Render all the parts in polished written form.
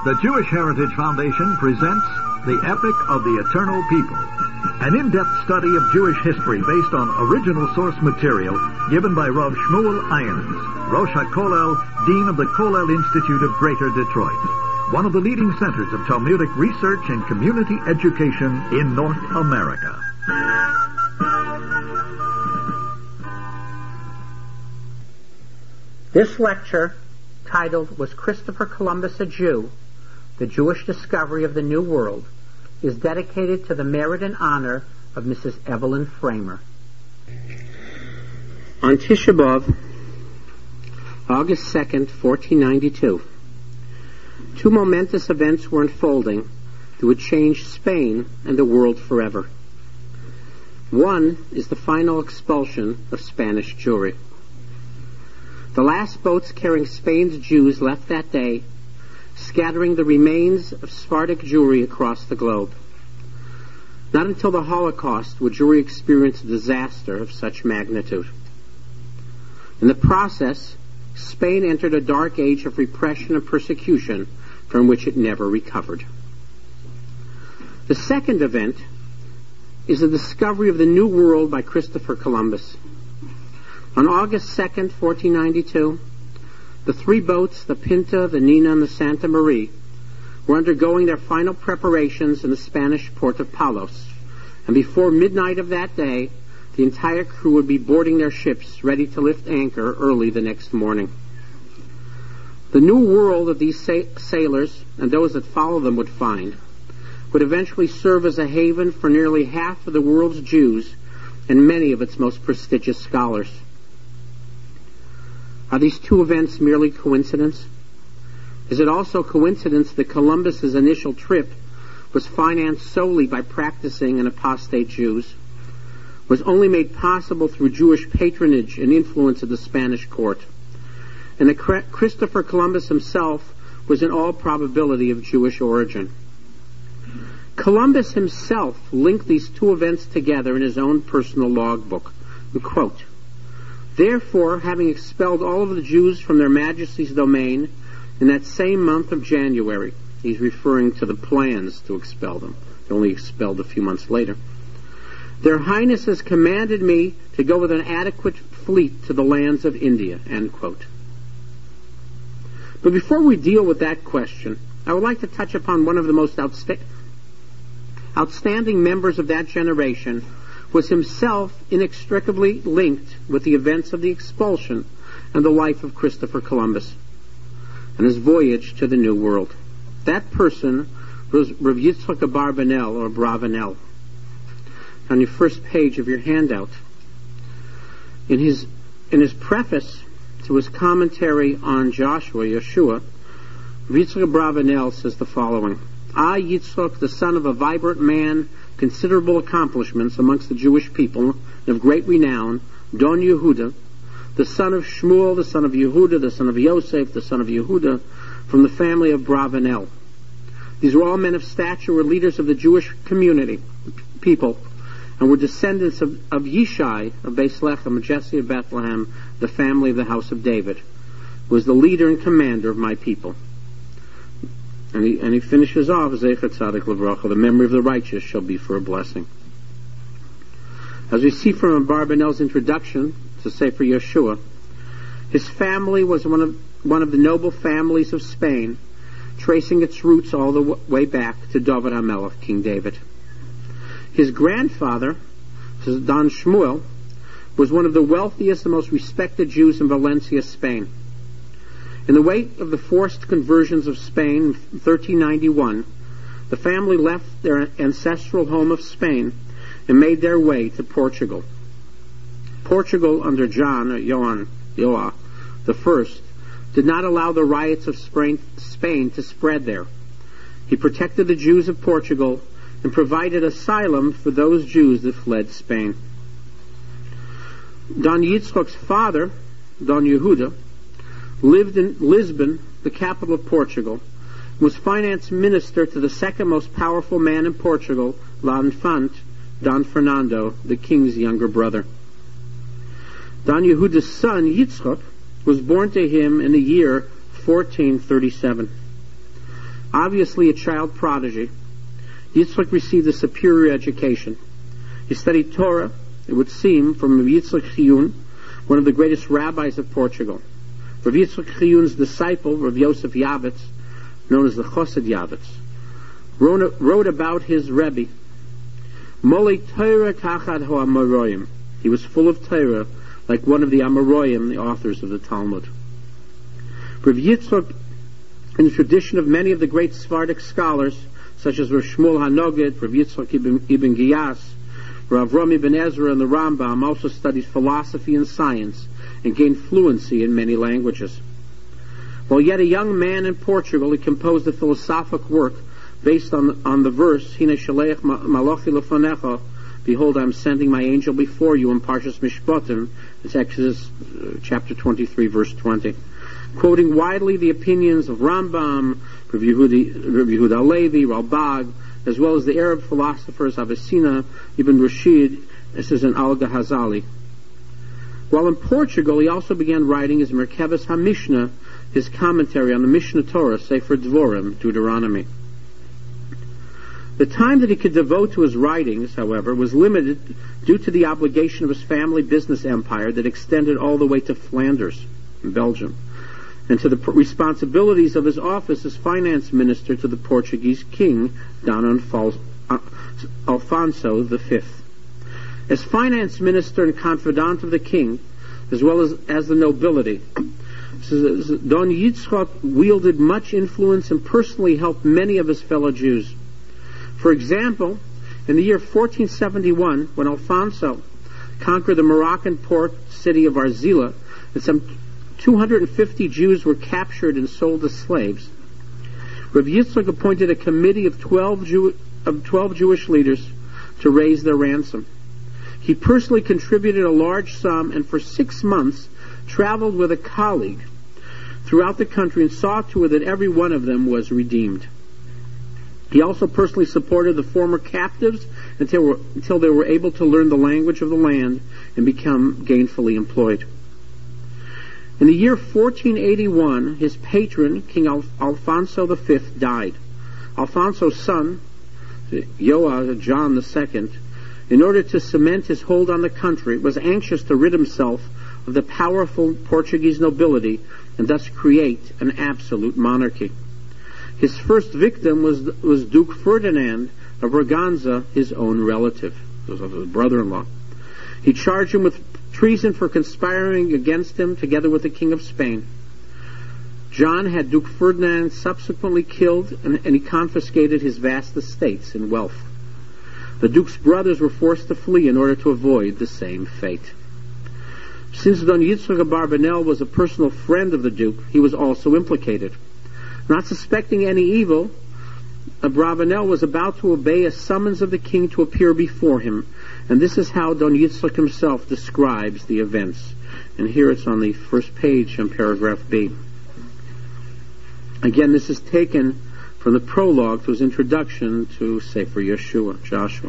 The Jewish Heritage Foundation presents The Epic of the Eternal People, an in-depth study of Jewish history based on original source material given by Rav Shmuel Irons, Rosh HaKollel, Dean of the Kollel Institute of Greater Detroit, one of the leading centers of Talmudic research and community education in North America. This lecture, titled Was Christopher Columbus a Jew? The Jewish Discovery of the New World, is dedicated to the merit and honor of Mrs. Evelyn Framer. On Tisha B'Av, August 2nd, 1492, two momentous events were unfolding that would change Spain and the world forever. One is the final expulsion of Spanish Jewry. The last boats carrying Spain's Jews left that day, scattering the remains of Sephardic Jewry across the globe. Not until the Holocaust would Jewry experience a disaster of such magnitude. In the process, Spain entered a dark age of repression and persecution from which it never recovered. The second event is the discovery of the New World by Christopher Columbus. On August 2nd, 1492, the three boats, the Pinta, the Nina, and the Santa Maria, were undergoing their final preparations in the Spanish port of Palos, and before midnight of that day, the entire crew would be boarding their ships, ready to lift anchor early the next morning. The new world of these sailors, and those that follow them would find, would eventually serve as a haven for nearly half of the world's Jews and many of its most prestigious scholars. Are these two events merely coincidence? Is it also coincidence that Columbus's initial trip was financed solely by practicing and apostate Jews, was only made possible through Jewish patronage and influence of the Spanish court, and that Christopher Columbus himself was in all probability of Jewish origin? Columbus himself linked these two events together in his own personal logbook, and quote, "Therefore, having expelled all of the Jews from their majesty's domain in that same month of January," he's referring to the plans to expel them, they're only expelled a few months later, "their highnesses commanded me to go with an adequate fleet to the lands of India," end quote. But before we deal with that question, I would like to touch upon one of the most outstanding members of that generation, was himself inextricably linked with the events of the expulsion and the life of Christopher Columbus and his voyage to the New World. That person was Rav Yitzchak Abarbanel, or Bravanel. On your first page of your handout, in his preface to his commentary on Yeshua, Rav Yitzchak Abarbanel says the following: "I, Yitzchak, the son of a vibrant man, considerable accomplishments amongst the Jewish people, and of great renown, Don Yehuda, the son of Shmuel, the son of Yehuda, the son of Yosef, the son of Yehuda, from the family of Bravanel. These were all men of stature, were leaders of the Jewish community, people, and were descendants of Yishai, of Beis Lechem, Jesse of Bethlehem, the family of the house of David, was the leader and commander of my people." And he finishes off, Zecher Tzadik Livracha, the memory of the righteous shall be for a blessing. As we see from Abarbanel's introduction to Sefer Yeshua, his family was one of the noble families of Spain, tracing its roots all the way back to David HaMelech, King David. His grandfather, Don Shmuel, was one of the wealthiest and most respected Jews in Valencia, Spain. In the wake of the forced conversions of Spain in 1391, the family left their ancestral home of Spain and made their way to Portugal. Portugal, under Joan I, did not allow the riots of Spain to spread there. He protected the Jews of Portugal and provided asylum for those Jews that fled Spain. Don Yitzchak's father, Don Yehuda, lived in Lisbon, the capital of Portugal, and was finance minister to the second most powerful man in Portugal, L'Enfant, Don Fernando, the king's younger brother. Don Yehuda's son, Yitzchak, was born to him in the year 1437. Obviously a child prodigy, Yitzchak received a superior education. He studied Torah, it would seem, from Rav Yitzchak Chiyun, one of the greatest rabbis of Portugal. Rav Yitzchak Chiyun's disciple, Rav Yosef Yavitz, known as the Chosed Yavitz, wrote about his Rebbe, Molei Torah kachad ho Amoroyim. He was full of Torah, like one of the Amoroyim, the authors of the Talmud. Rav Yitzchak, in the tradition of many of the great Sephardic scholars, such as Rav Shmuel HaNoged, Rav Yitzchak ibn Giyas, Rav Avram ibn Ezra, and the Rambam, also studied philosophy and science and gained fluency in many languages. While yet a young man in Portugal, he composed a philosophic work based on the verse, Hine Shalech Malachi Lefanecha, behold, I am sending my angel before you in Parshas Mishpatim. It's Exodus chapter 23, verse 20. Quoting widely the opinions of Rambam, Rav Yehuda Halevi, Ralbag, as well as the Arab philosophers Avicenna, Ibn Rashid, this is an Al-Ghazali. While in Portugal, he also began writing his Merkavas HaMishnah, his commentary on the Mishnah Torah, Sefer Dvorim, Deuteronomy. The time that he could devote to his writings, however, was limited due to the obligation of his family business empire that extended all the way to Flanders, in Belgium, and to the responsibilities of his office as finance minister to the Portuguese king, Don Alfonso V. As finance minister and confidant of the king, as well as the nobility, Don Yitzchak wielded much influence and personally helped many of his fellow Jews. For example, in the year 1471, when Alfonso conquered the Moroccan port city of Arzila, and some 250 Jews were captured and sold as slaves, Rav Yitzchak appointed a committee of 12 Jewish leaders to raise their ransom. He personally contributed a large sum and for 6 months traveled with a colleague throughout the country and saw to it that every one of them was redeemed. He also personally supported the former captives until they were able to learn the language of the land and become gainfully employed. In the year 1481, his patron, King Alfonso V, died. Alfonso's son, John II, in order to cement his hold on the country, was anxious to rid himself of the powerful Portuguese nobility and thus create an absolute monarchy. His first victim was Duke Ferdinand of Braganza, his own relative, his brother-in-law. He charged him with treason for conspiring against him together with the King of Spain. John had Duke Ferdinand subsequently killed, and he confiscated his vast estates and wealth. The Duke's brothers were forced to flee in order to avoid the same fate. Since Don Yitzchak Abarbanel was a personal friend of the Duke, he was also implicated. Not suspecting any evil, Abravanel was about to obey a summons of the king to appear before him, and this is how Don Yitzchak himself describes the events. And here it's on the first page in paragraph B. Again, this is taken from the prologue to his introduction to Sefer Joshua.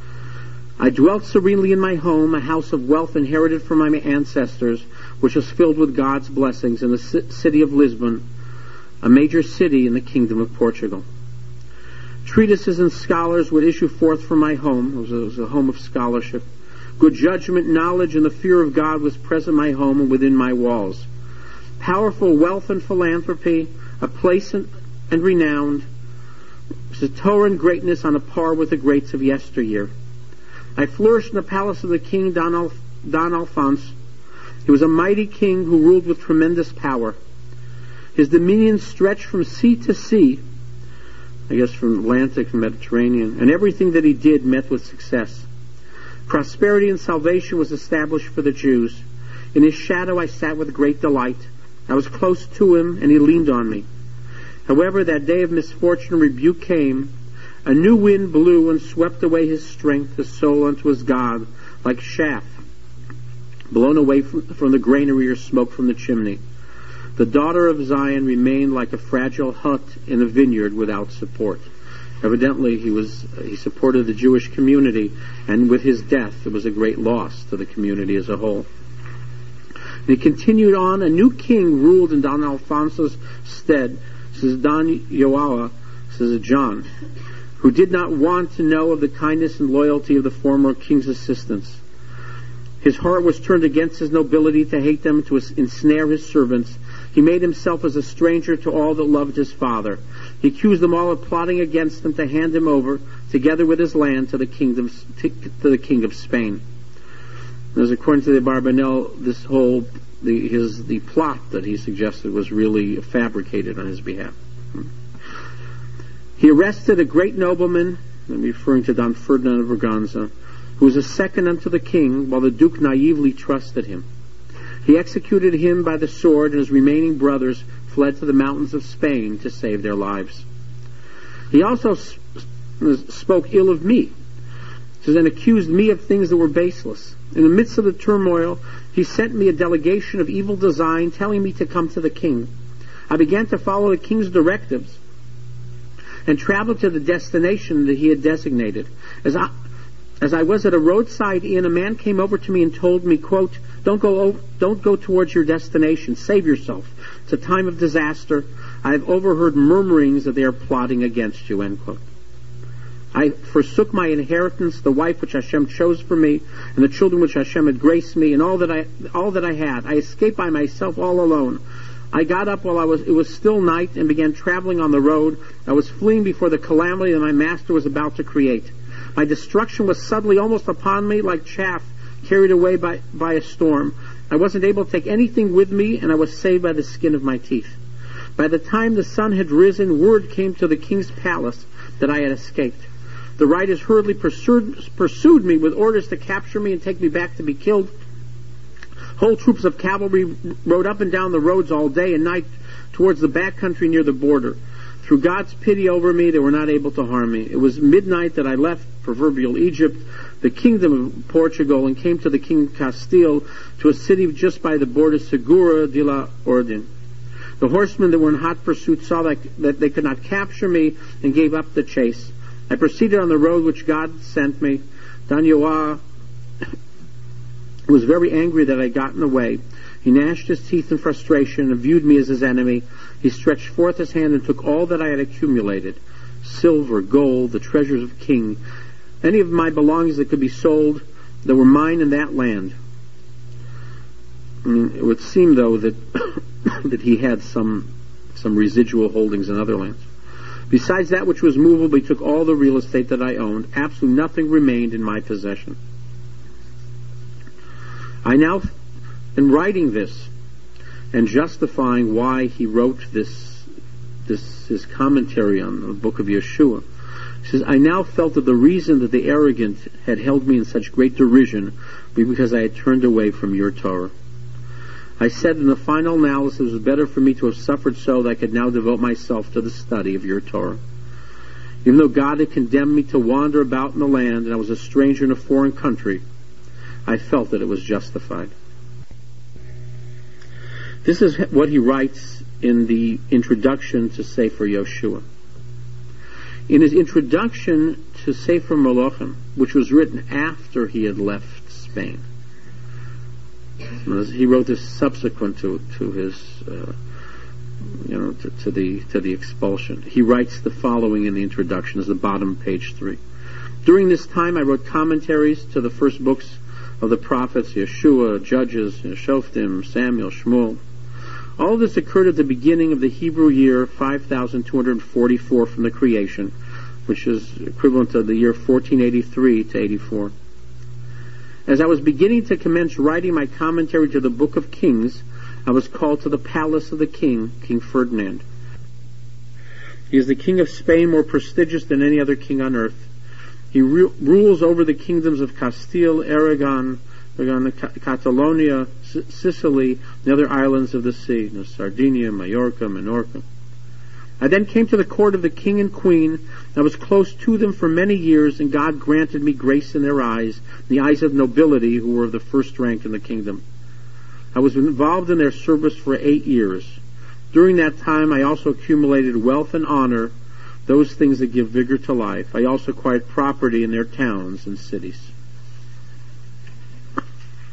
I dwelt serenely in my home, a house of wealth inherited from my ancestors, which was filled with God's blessings, in the city of Lisbon, a major city in the Kingdom of Portugal. Treatises and scholars would issue forth from my home. It was a home of scholarship. Good judgment, knowledge, and the fear of God was present in my home and within my walls. Powerful wealth and philanthropy, a place and renowned, was a Torah and greatness on a par with the greats of yesteryear. I flourished in the palace of the king Don Alphonse. He was a mighty king who ruled with tremendous power. His dominion stretched from sea to sea, I guess from Atlantic to Mediterranean, and everything that he did met with success. Prosperity and salvation was established for the Jews. In his shadow I sat with great delight. I was close to him, and he leaned on me. However, that day of misfortune and rebuke came. A new wind blew and swept away his strength, his soul unto his God, like chaff blown away from the granary or smoke from the chimney. The daughter of Zion remained like a fragile hut in a vineyard without support. Evidently, he supported the Jewish community, and with his death, it was a great loss to the community as a whole. And he continued on. A new king ruled in Don Alfonso's stead. This is Don Joao, This is John, who did not want to know of the kindness and loyalty of the former king's assistants. His heart was turned against his nobility to hate them, to ensnare his servants. He made himself as a stranger to all that loved his father. He accused them all of plotting against him to hand him over, together with his land, to the king of Spain. As according to the Barbanel, this whole the plot that he suggested was really fabricated on his behalf. He arrested a great nobleman, I'm referring to Don Ferdinand of Braganza, who was a second unto the king, while the Duke naively trusted him. He executed him by the sword, and his remaining brothers fled to the mountains of Spain to save their lives. He also spoke ill of me, and accused me of things that were baseless. In the midst of the turmoil, he sent me a delegation of evil design, telling me to come to the king. I began to follow the king's directives and traveled to the destination that he had designated. As I was at a roadside inn, a man came over to me and told me, quote, Don't go towards your destination. Save yourself. It's a time of disaster. I have overheard murmurings that they are plotting against you, end quote. I forsook my inheritance, the wife which Hashem chose for me, and the children which Hashem had graced me, and all that I had. I escaped by myself all alone. I got up while it was still night, and began traveling on the road. I was fleeing before the calamity that my master was about to create. My destruction was suddenly almost upon me, like chaff carried away by a storm. I wasn't able to take anything with me, and I was saved by the skin of my teeth. By the time the sun had risen, word came to the king's palace that I had escaped. The riders hurriedly pursued me with orders to capture me and take me back to be killed. Whole troops of cavalry rode up and down the roads all day and night towards the back country near the border. Through God's pity over me, they were not able to harm me. It was midnight that I left proverbial Egypt, the kingdom of Portugal, and came to the king of Castile, to a city just by the border, Segura de la Orden. The horsemen that were in hot pursuit saw that they could not capture me and gave up the chase. I proceeded on the road which God sent me. Danyoa was very angry that I had gotten away. He gnashed his teeth in frustration and viewed me as his enemy. He stretched forth his hand and took all that I had accumulated, silver, gold, the treasures of king, any of my belongings that could be sold that were mine in that land. It would seem, though, that that he had some residual holdings in other lands. Besides that which was movable, he took all the real estate that I owned. Absolutely nothing remained in my possession. I now, in writing this and justifying why he wrote his commentary on the book of Yeshua, he says, I now felt that the reason that the arrogant had held me in such great derision was because I had turned away from your Torah. I said in the final analysis, it was better for me to have suffered so that I could now devote myself to the study of your Torah. Even though God had condemned me to wander about in the land and I was a stranger in a foreign country, I felt that it was justified. This is what he writes in the introduction to Sefer Yoshua. In his introduction to Sefer Malachim, which was written after he had left Spain, he wrote this subsequent to his, to the expulsion. He writes the following in the introduction, as the bottom, page 3. During this time, I wrote commentaries to the first books of the prophets, Yeshua, Judges, Shoftim, Samuel, Shmuel. All this occurred at the beginning of the Hebrew year 5244 from the creation, which is equivalent to the year 1483 to 84. As I was beginning to commence writing my commentary to the Book of Kings, I was called to the palace of the king, King Ferdinand. He is the king of Spain, more prestigious than any other king on earth. He rules over the kingdoms of Castile, Aragon, Catalonia, Sicily, and the other islands of the sea, Sardinia, Majorca, Minorca. I then came to the court of the king and queen. I was close to them for many years, and God granted me grace in their eyes, the eyes of nobility who were of the first rank in the kingdom. I was involved in their service for 8 years. During that time, I also accumulated wealth and honor, those things that give vigor to life. I also acquired property in their towns and cities.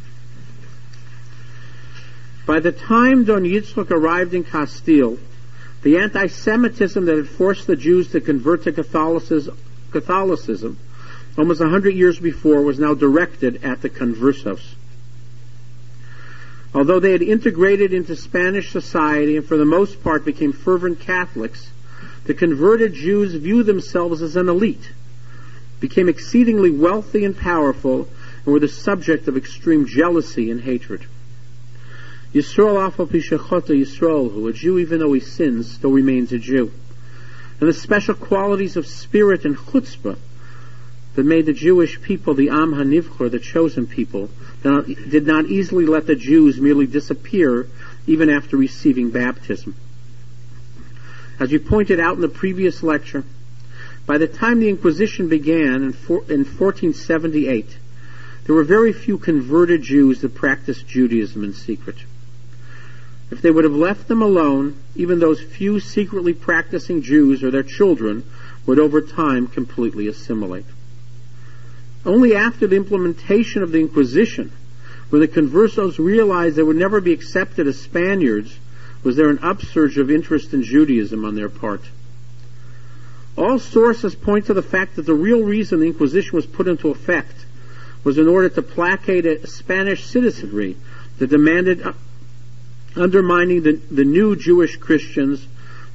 By the time Don Yitzchak arrived in Castile, The anti-Semitism that had forced the Jews to convert to Catholicism almost 100 years before was now directed at the conversos. Although they had integrated into Spanish society and for the most part became fervent Catholics, the converted Jews viewed themselves as an elite, became exceedingly wealthy and powerful, and were the subject of extreme jealousy and hatred. Yisrael afal pi shechata Yisrael, who a Jew even though he sins still remains a Jew. And the special qualities of spirit and chutzpah that made the Jewish people the Am HaNivchor, the chosen people, did not easily let the Jews merely disappear even after receiving baptism. As we pointed out in the previous lecture, by the time the Inquisition began in 1478, there were very few converted Jews that practiced Judaism in secret. If they would have left them alone, even those few secretly practicing Jews or their children would over time completely assimilate. Only after the implementation of the Inquisition, when the conversos realized they would never be accepted as Spaniards, was there an upsurge of interest in Judaism on their part. All sources point to the fact that the real reason the Inquisition was put into effect was in order to placate a Spanish citizenry that demanded undermining the new Jewish Christians,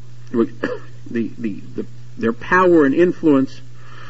their power and influence,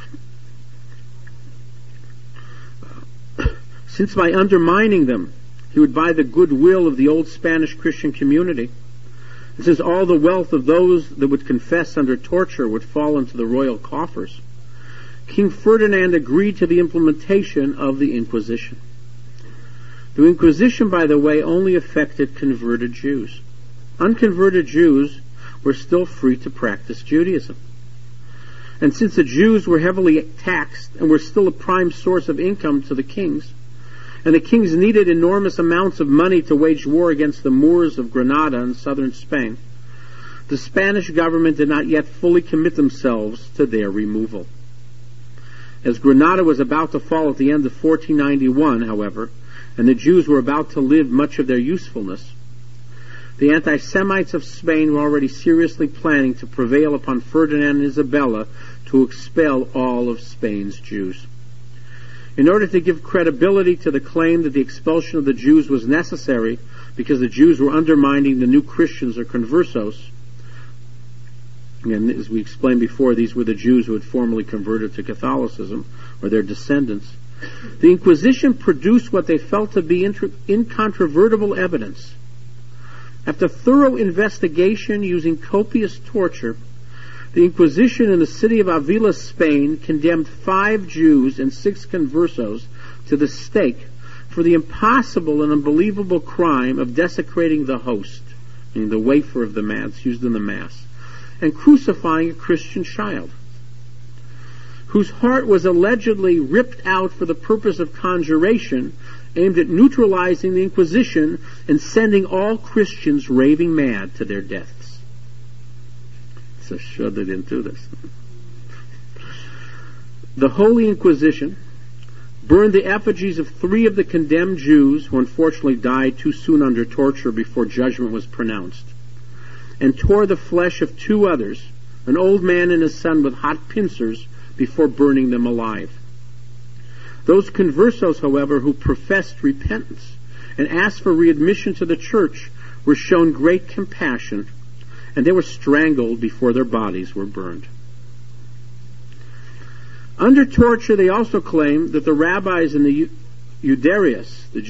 since by undermining them, he would buy the goodwill of the old Spanish Christian community, and since all the wealth of those that would confess under torture would fall into the royal coffers, King Ferdinand agreed to the implementation of the Inquisition. The Inquisition, by the way, only affected converted Jews. Unconverted Jews were still free to practice Judaism. And since the Jews were heavily taxed and were still a prime source of income to the kings, and the kings needed enormous amounts of money to wage war against the Moors of Granada and southern Spain, the Spanish government did not yet fully commit themselves to their removal. As Granada was about to fall at the end of 1491, however, and the Jews were about to live much of their usefulness, the anti-Semites of Spain were already seriously planning to prevail upon Ferdinand and Isabella to expel all of Spain's Jews. In order to give credibility to the claim that the expulsion of the Jews was necessary because the Jews were undermining the new Christians or conversos, and as we explained before, these were the Jews who had formerly converted to Catholicism, or their descendants, the Inquisition produced what they felt to be incontrovertible evidence. After thorough investigation using copious torture, the Inquisition in the city of Avila, Spain, condemned 5 Jews and 6 conversos to the stake for the impossible and unbelievable crime of desecrating the host, meaning the wafer of the Mass used in the Mass, and crucifying a Christian child, whose heart was allegedly ripped out for the purpose of conjuration aimed at neutralizing the Inquisition and sending all Christians raving mad to their deaths. So sure they didn't do this. The Holy Inquisition burned the effigies of 3 of the condemned Jews who unfortunately died too soon under torture before judgment was pronounced, and tore the flesh of 2 others, an old man and his son, with hot pincers before burning them alive. Those conversos, however, who professed repentance and asked for readmission to the church were shown great compassion, and they were strangled before their bodies were burned. Under torture, they also claimed that the rabbis in the Udarius, the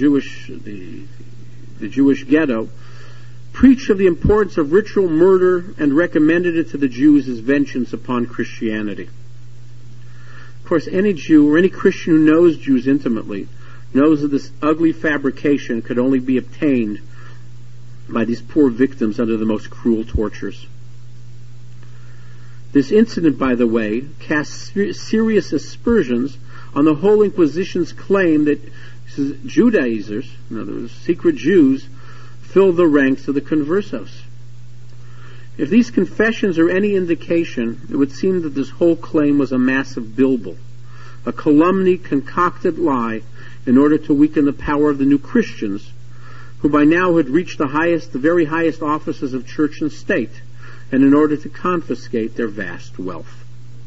Jewish ghetto, preached of the importance of ritual murder and recommended it to the Jews as vengeance upon Christianity. Of course, any Jew or any Christian who knows Jews intimately knows that this ugly fabrication could only be obtained by these poor victims under the most cruel tortures. This incident, by the way, casts serious aspersions on the whole Inquisition's claim that Judaizers, in other words, secret Jews, filled the ranks of the conversos. If these confessions are any indication, it would seem that this whole claim was a massive bilbil, a calumny, concocted lie in order to weaken the power of the new Christians, who by now had reached the very highest offices of church and state, and in order to confiscate their vast wealth.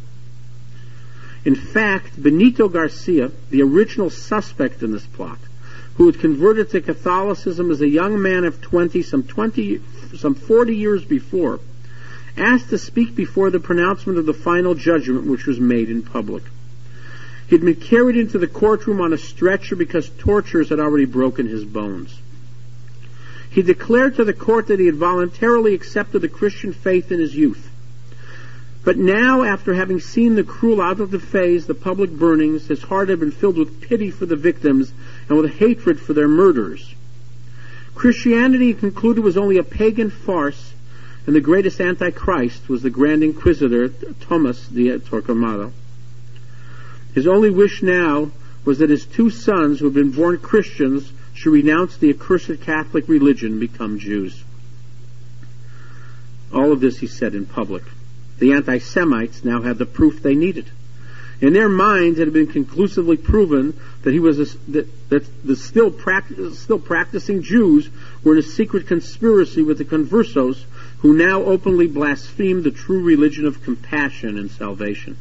In fact, Benito Garcia, the original suspect in this plot, who had converted to Catholicism as a young man of 20, some 40 years before, asked to speak before the pronouncement of the final judgment, which was made in public. He had been carried into the courtroom on a stretcher because torturers had already broken his bones. He declared to the court that he had voluntarily accepted the Christian faith in his youth. But now, after having seen the cruel out of the phase, the public burnings, his heart had been filled with pity for the victims and with hatred for their murderers. Christianity, he concluded, was only a pagan farce, and the greatest antichrist was the Grand Inquisitor, Thomas de Torquemada. His only wish now was that his two sons, who had been born Christians, should renounce the accursed Catholic religion and become Jews. All of this he said in public. The anti-Semites now had the proof they needed. In their minds, it had been conclusively proven that the still practicing Jews were in a secret conspiracy with the conversos, who now openly blasphemed the true religion of compassion and salvation.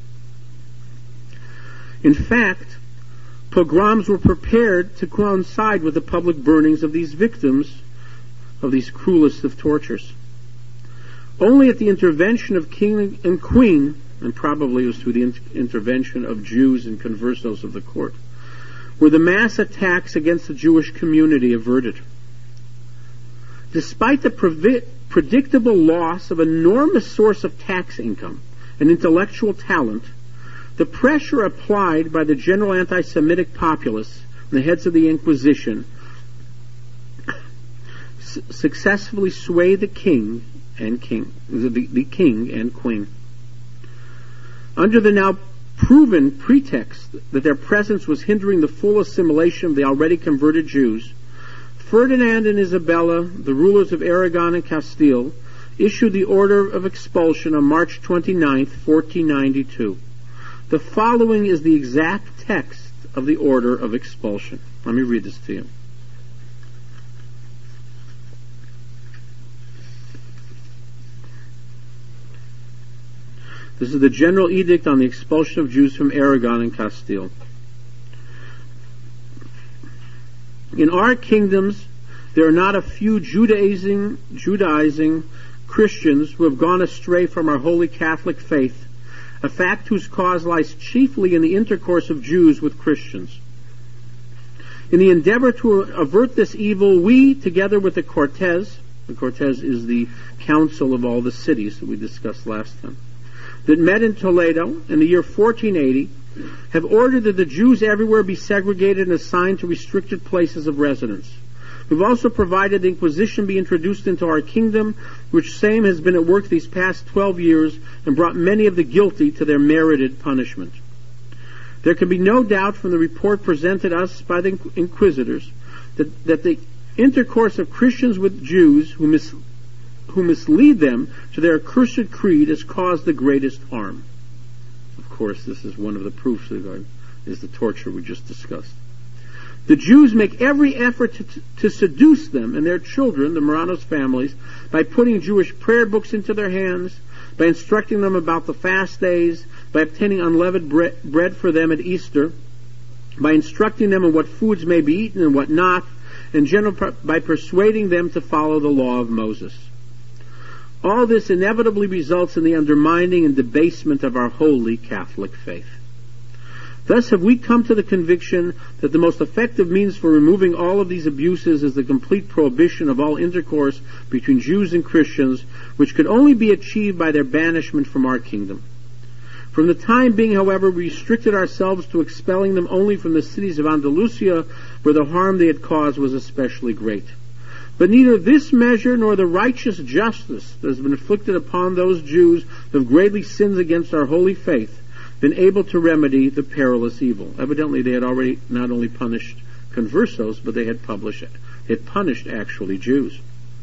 In fact, pogroms were prepared to coincide with the public burnings of these victims of these cruelest of tortures. Only at the intervention of king and queen, and probably it was through the intervention of Jews and conversos of the court, were the mass attacks against the Jewish community averted. Despite the predictable loss of an enormous source of tax income and intellectual talent, the pressure applied by the general anti-Semitic populace and the heads of the Inquisition successfully swayed the king and queen. Under the now proven pretext that their presence was hindering the full assimilation of the already converted Jews, Ferdinand and Isabella, the rulers of Aragon and Castile, issued the order of expulsion on March 29, 1492. The following is the exact text of the order of expulsion. Let me read this to you. This is the general edict on the expulsion of Jews from Aragon and Castile. In our kingdoms, there are not a few Judaizing Christians who have gone astray from our holy Catholic faith, a fact whose cause lies chiefly in the intercourse of Jews with Christians. In the endeavor to avert this evil, we, together with the Cortes is the council of all the cities that we discussed last time, that met in Toledo in the year 1480, have ordered that the Jews everywhere be segregated and assigned to restricted places of residence. We've also provided the Inquisition be introduced into our kingdom, which same has been at work these past 12 years and brought many of the guilty to their merited punishment. There can be no doubt from the report presented us by the inquisitors that the intercourse of Christians with Jews who mislead them to their accursed creed has caused the greatest harm. Of course, this is one of the proofs is the torture we just discussed. The Jews make every effort to seduce them and their children, the Marranos families, by putting Jewish prayer books into their hands, by instructing them about the fast days, by obtaining unleavened bread for them at Easter, by instructing them on what foods may be eaten and what not, in general by persuading them to follow the law of Moses. All this inevitably results in the undermining and debasement of our holy Catholic faith. Thus have we come to the conviction that the most effective means for removing all of these abuses is the complete prohibition of all intercourse between Jews and Christians, which could only be achieved by their banishment from our kingdom. From the time being, however, we restricted ourselves to expelling them only from the cities of Andalusia, where the harm they had caused was especially great. But neither this measure nor the righteous justice that has been inflicted upon those Jews who have greatly sinned against our holy faith been able to remedy the perilous evil. Evidently, they had already not only punished conversos, but they had punished actually Jews.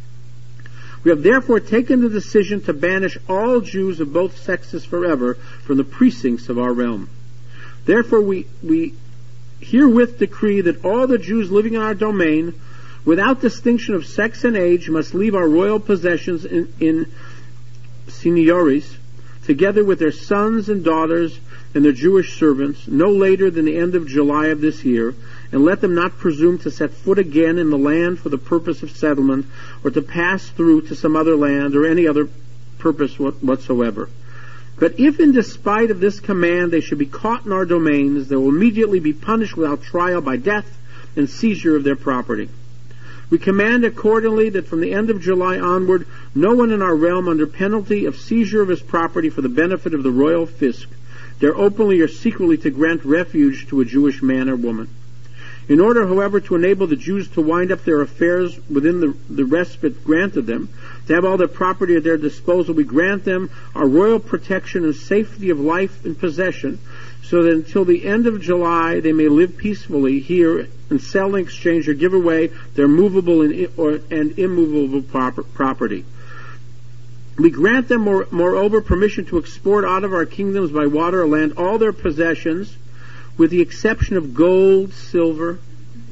We have therefore taken the decision to banish all Jews of both sexes forever from the precincts of our realm. Therefore, we herewith decree that all the Jews living in our domain, without distinction of sex and age, must leave our royal possessions in seigniories, together with their sons and daughters and their Jewish servants, no later than the end of July of this year, and let them not presume to set foot again in the land for the purpose of settlement, or to pass through to some other land, or any other purpose whatsoever. But if in despite of this command they should be caught in our domains, they will immediately be punished without trial by death and seizure of their property. We command accordingly that from the end of July onward, no one in our realm, under penalty of seizure of his property for the benefit of the royal fisc, dare openly or secretly to grant refuge to a Jewish man or woman. In order, however, to enable the Jews to wind up their affairs within the respite granted them, to have all their property at their disposal, we grant them our royal protection and safety of life and possession, so that until the end of July they may live peacefully here and sell and exchange or give away their movable and immovable property. We grant them, moreover, permission to export out of our kingdoms by water or land all their possessions, with the exception of gold, silver,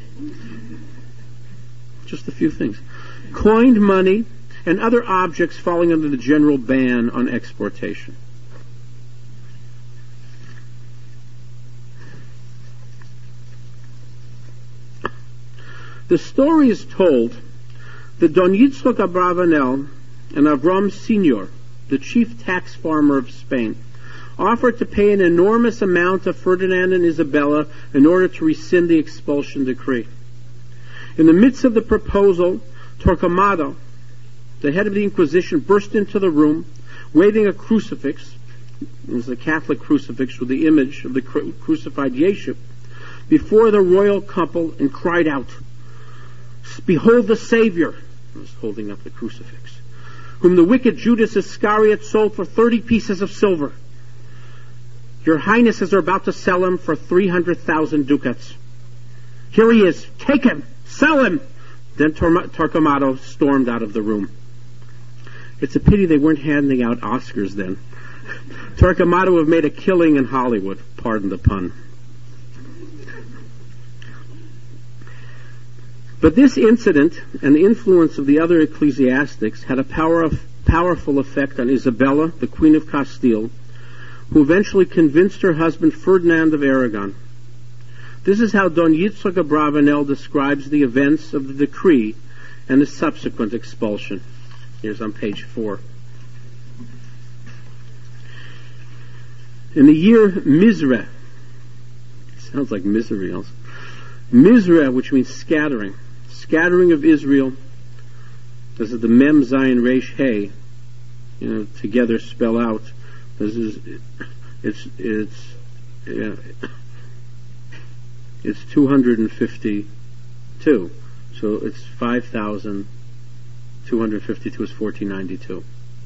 just a few things, coined money, and other objects falling under the general ban on exportation. The story is told that Don Yitzchok Abravanel and Avram Senior, the chief tax farmer of Spain, offered to pay an enormous amount to Ferdinand and Isabella in order to rescind the expulsion decree. In the midst of the proposal, Torquemada, the head of the Inquisition, burst into the room, waving a crucifix. It was a Catholic crucifix with the image of the crucified Yeshu, before the royal couple, and cried out, "Behold the Savior!" He was holding up the crucifix, "whom the wicked Judas Iscariot sold for 30 pieces of silver. Your Highnesses are about to sell him for 300,000 ducats. Here he is. Take him. Sell him." Then Torquemada stormed out of the room. It's a pity they weren't handing out Oscars then. Torquemada would have made a killing in Hollywood. Pardon the pun. But this incident and the influence of the other ecclesiastics had a powerful effect on Isabella, the Queen of Castile, who eventually convinced her husband Ferdinand of Aragon. This is how Don Yitzchok Abravanel describes the events of the decree and the subsequent expulsion. Here's on page 4. In the year Mizra, sounds like misery also. Mizra, which means scattering of Israel. This is the Mem Zayin Resh Hey, together spell out. This is it's 252. So it's 5,252 is 1492.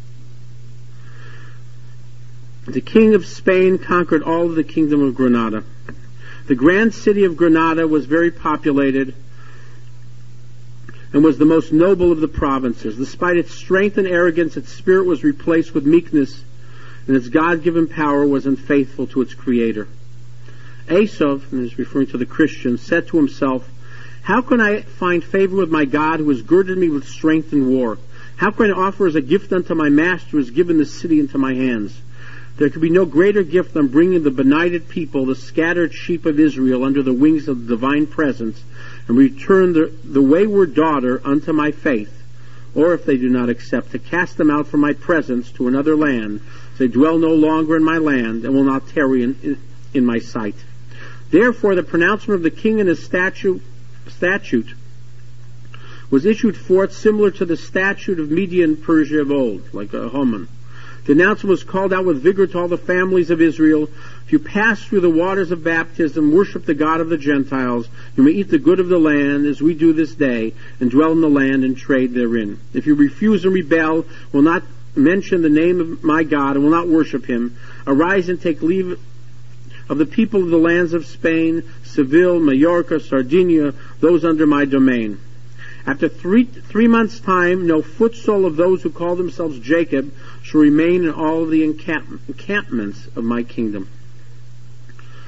The king of Spain conquered all of the kingdom of Granada. The grand city of Granada was very populated and was the most noble of the provinces. Despite its strength and arrogance, its spirit was replaced with meekness, and its God-given power was unfaithful to its creator. Asaph, and he's referring to the Christians, said to himself, "How can I find favor with my God who has girded me with strength in war? How can I offer as a gift unto my master who has given the city into my hands? There could be no greater gift than bringing the benighted people, the scattered sheep of Israel, under the wings of the divine presence, and return the wayward daughter unto my faith, or if they do not accept, to cast them out from my presence to another land, so they dwell no longer in my land, and will not tarry in my sight." Therefore the pronouncement of the king and his statute was issued forth similar to the statute of Media and Persia of old, like a Haman. The announcement was called out with vigor to all the families of Israel: "If you pass through the waters of baptism, worship the God of the Gentiles, you may eat the good of the land, as we do this day, and dwell in the land and trade therein. If you refuse and rebel, will not mention the name of my God, and will not worship him, arise and take leave of the people of the lands of Spain, Seville, Majorca, Sardinia, those under my domain. After three months' time, no foot sole of those who call themselves Jacob shall remain in all of the encampments of my kingdom."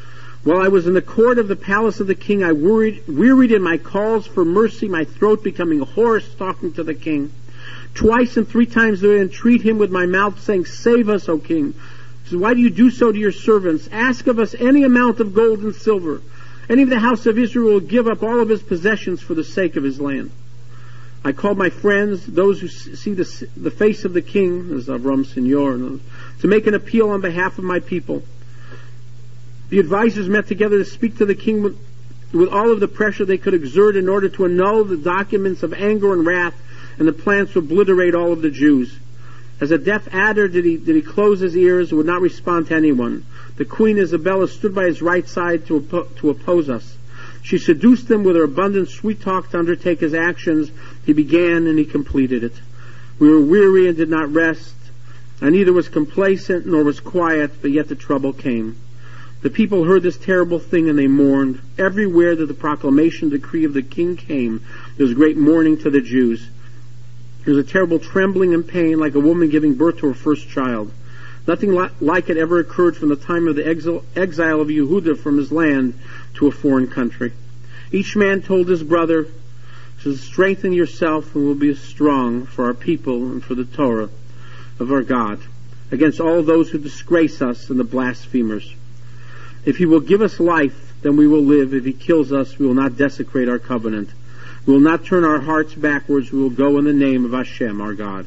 While I was in the court of the palace of the king, I wearied in my calls for mercy, my throat becoming hoarse, talking to the king. Twice and 3 times did I entreat him with my mouth, saying, "Save us, O king." So why do you do so to your servants? Ask of us any amount of gold and silver. Any of the house of Israel will give up all of his possessions for the sake of his land. I called my friends, those who see the face of the king, as Avram Senor, to make an appeal on behalf of my people. The advisors met together to speak to the king with all of the pressure they could exert in order to annul the documents of anger and wrath and the plans to obliterate all of the Jews. As a deaf adder did he close his ears and would not respond to anyone. The Queen Isabella stood by his right side to oppose us. She seduced him with her abundant sweet talk to undertake his actions. He began and he completed it. We were weary and did not rest. I neither was complacent nor was quiet, but yet the trouble came. The people heard this terrible thing and they mourned. Everywhere that the proclamation decree of the king came, there was great mourning to the Jews. There was a terrible trembling and pain, like a woman giving birth to her first child. Nothing like it ever occurred from the time of the exile of Yehuda from his land to a foreign country. Each man told his brother, to strengthen yourself and we'll be strong for our people and for the Torah of our God, against all those who disgrace us and the blasphemers. If he will give us life, then we will live. If he kills us, we will not desecrate our covenant. We will not turn our hearts backwards. We will go in the name of Hashem, our God.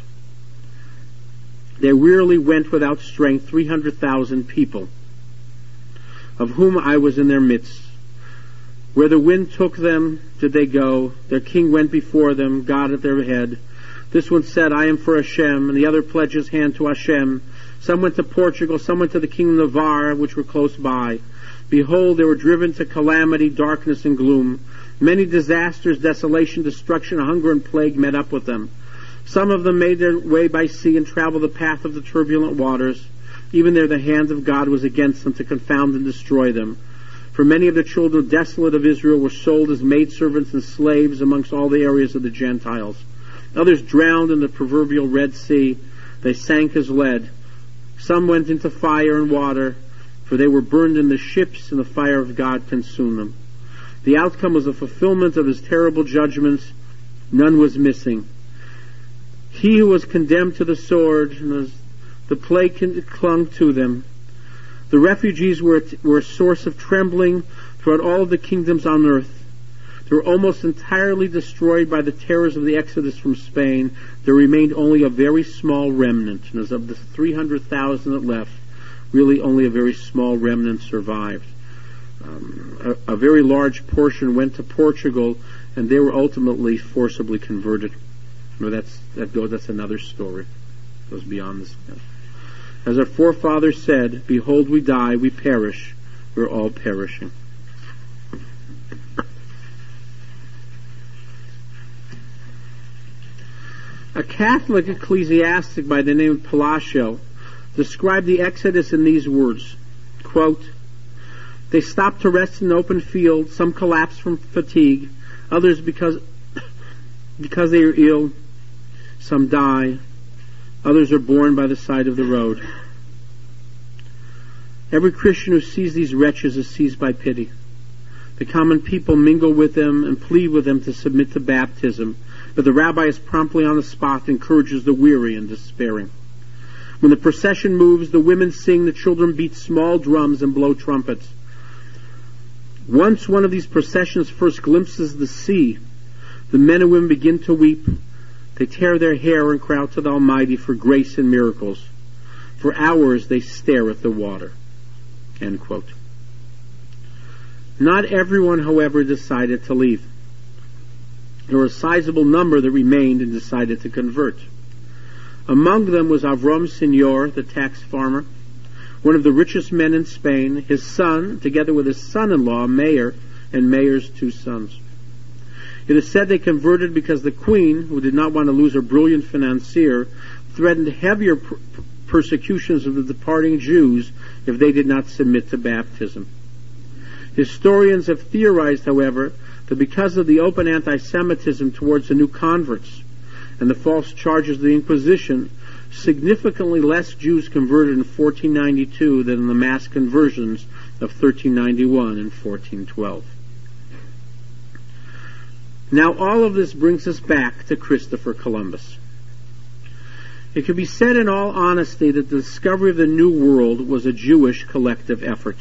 They wearily went without strength, 300,000 people, of whom I was in their midst. Where the wind took them, did they go. Their king went before them, God at their head. This one said, "I am for Hashem," and the other pledged his hand to Hashem. Some went to Portugal, some went to the kingdom of Navarre, which were close by. Behold, they were driven to calamity, darkness, and gloom. Many disasters, desolation, destruction, hunger, and plague met up with them. Some of them made their way by sea and traveled the path of the turbulent waters. Even there the hand of God was against them to confound and destroy them. For many of the children desolate of Israel were sold as maidservants and slaves amongst all the areas of the Gentiles. Others drowned in the proverbial Red Sea. They sank as lead. Some went into fire and water, for they were burned in the ships, and the fire of God consumed them. The outcome was a fulfillment of his terrible judgments. None was missing. He who was condemned to the sword, and the plague clung to them. The refugees were a source of trembling throughout all of the kingdoms on earth. They were almost entirely destroyed by the terrors of the Exodus from Spain. There remained only a very small remnant. And as of the 300,000 that left, really only a very small remnant survived. A very large portion went to Portugal, and they were ultimately forcibly converted. No, that's another story. It goes beyond this. As our forefathers said, "Behold, we die, we perish. We're all perishing." A Catholic ecclesiastic by the name of Palacio described the Exodus in these words, quote, "They stopped to rest in an open field. Some collapsed from fatigue, others because they are ill. Some die, others are born by the side of the road." Every Christian who sees these wretches is seized by pity. The common people mingle with them and plead with them to submit to baptism, but the rabbi is promptly on the spot, encourages the weary and despairing. When the procession moves, the women sing, the children beat small drums and blow trumpets. Once one of these processions first glimpses the sea, the men and women begin to weep. They tear their hair and cry out to the Almighty for grace and miracles. For hours they stare at the water. End quote. Not everyone, however, decided to leave. There were a sizable number that remained and decided to convert. Among them was Avram Senor, the tax farmer, one of the richest men in Spain, his son, together with his son-in-law, Mayor, and Mayor's 2 sons. It is said they converted because the queen, who did not want to lose her brilliant financier, threatened heavier persecutions of the departing Jews if they did not submit to baptism. Historians have theorized, however, that because of the open anti-Semitism towards the new converts and the false charges of the Inquisition, significantly less Jews converted in 1492 than in the mass conversions of 1391 and 1412. Now all of this brings us back to Christopher Columbus. It can be said in all honesty that the discovery of the New World was a Jewish collective effort.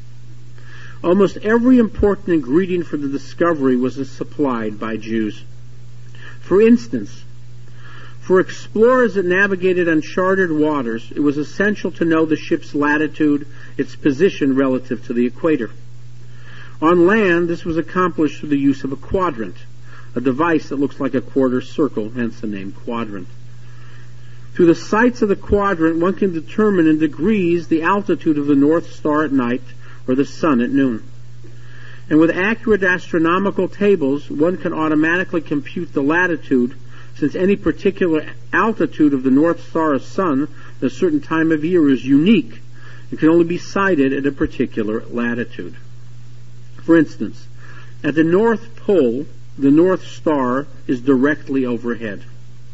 Almost every important ingredient for the discovery was supplied by Jews. For instance, for explorers that navigated uncharted waters, it was essential to know the ship's latitude, its position relative to the equator. On land, this was accomplished through the use of a quadrant, a device that looks like a quarter circle, hence the name quadrant. Through the sights of the quadrant, one can determine in degrees the altitude of the North Star at night or the sun at noon. And with accurate astronomical tables, one can automatically compute the latitude, since any particular altitude of the North Star or sun at a certain time of year is unique and can only be sighted at a particular latitude. For instance, at the North Pole, the North Star is directly overhead.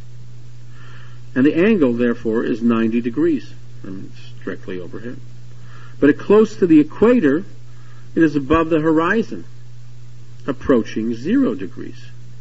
And the angle, therefore, is 90 degrees. And it's directly overhead. But at close to the equator, it is above the horizon, approaching 0 degrees.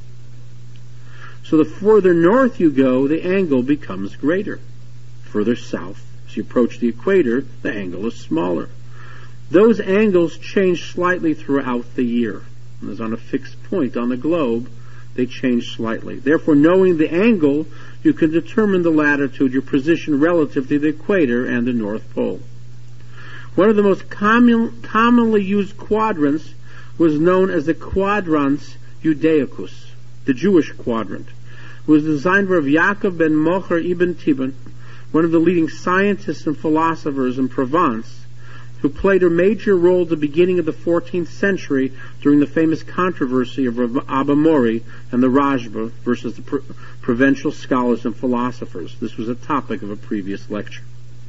So the further north you go, the angle becomes greater. Further south, as you approach the equator, the angle is smaller. Those angles change slightly throughout the year. And as on a fixed point on the globe, they change slightly. Therefore, knowing the angle, you can determine the latitude, your position relative to the equator and the North Pole. One of the most commonly used quadrants was known as the Quadrans Judaicus, the Jewish quadrant. It was designed by Yaakov ben Mocher ibn Tibon, one of the leading scientists and philosophers in Provence, who played a major role at the beginning of the 14th century during the famous controversy of Abba Mori and the Rashba versus the provincial scholars and philosophers. This was a topic of a previous lecture.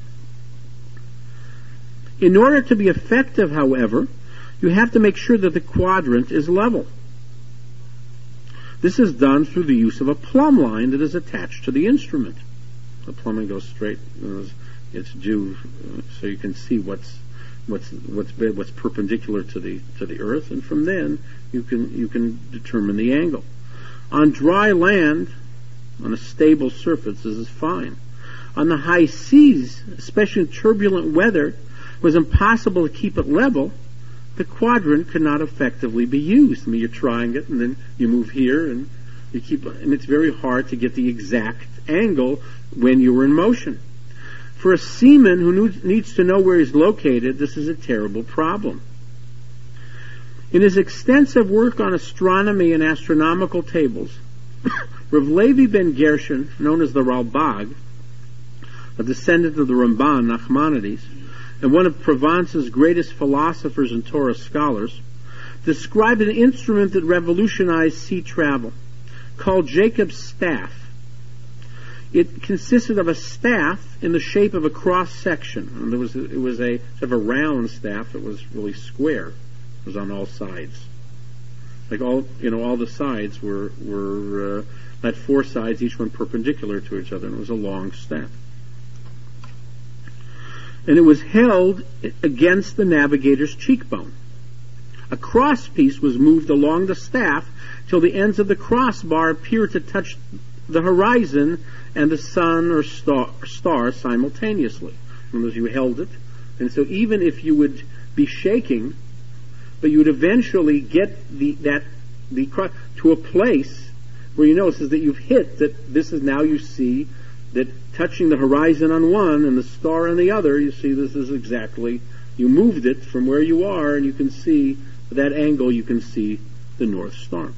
In order to be effective, however, you have to make sure that the quadrant is level. This is done through the use of a plumb line that is attached to the instrument. The plumb line goes straight; it's due, so you can see what's perpendicular to the earth, and from then you can determine the angle. On dry land, on a stable surface, this is fine. On the high seas, especially in turbulent weather, it was impossible to keep it level. The quadrant could not effectively be used. I mean, you're trying it, and then you move here, and you keep, and it's very hard to get the exact angle when you were in motion. For a seaman who needs to know where he's located, this is a terrible problem. In his extensive work on astronomy and astronomical tables, Rav Levi ben Gershon, known as the Ralbag, a descendant of the Ramban, Nachmanides, and one of Provence's greatest philosophers and Torah scholars, described an instrument that revolutionized sea travel, called Jacob's staff. It consisted of a staff in the shape of a cross section. And it was a sort of a round staff that was really square. It was on all sides. Like all the sides were had 4 sides, each one perpendicular to each other, and it was a long staff. And it was held against the navigator's cheekbone. A crosspiece was moved along the staff till the ends of the crossbar appeared to touch the horizon and the sun or star simultaneously. And as you held it, and so even if you would be shaking, but you would eventually get to a place where you notice that you've hit that. This is now you see that touching the horizon on one and the star on the other. You see this is exactly, you moved it from where you are, and you can see at that angle. You can see the North Star.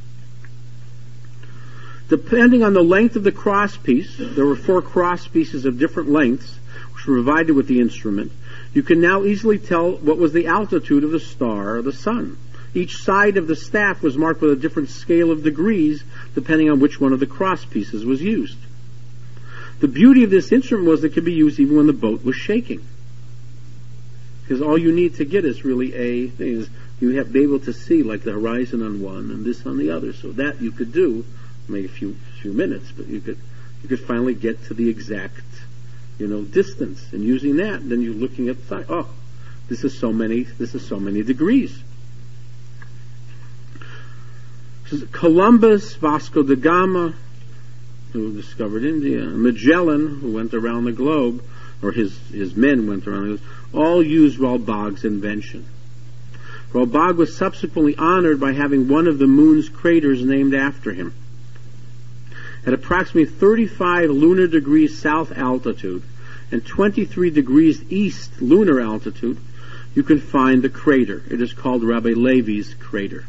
Depending on the length of the crosspiece, there were 4 crosspieces of different lengths, which were provided with the instrument. You can now easily tell what was the altitude of the star or the sun. Each side of the staff was marked with a different scale of degrees, depending on which one of the crosspieces was used. The beauty of this instrument was that it could be used even when the boat was shaking. Because all you need to get is really you have to be able to see like the horizon on one and this on the other. So that you could do, maybe a few minutes, but you you could finally get to the exact, distance. And using that, then you're looking at the, this is so many degrees. This is Columbus, Vasco da Gama, who discovered India, Magellan, who went around the globe, or his men went around the globe, all used Ralbag's invention. Ralbag was subsequently honored by having one of the moon's craters named after him. At approximately 35 lunar degrees south altitude and 23 degrees east lunar altitude, you can find the crater. It is called Rabbi Levi's crater.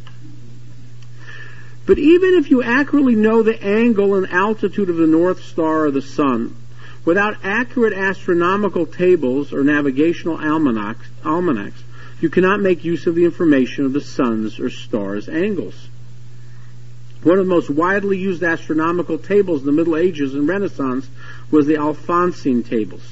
But even if you accurately know the angle and altitude of the North Star or the Sun, without accurate astronomical tables or navigational almanacs, you cannot make use of the information of the sun's or stars' angles. One of the most widely used astronomical tables in the Middle Ages and Renaissance was the Alphonsine tables.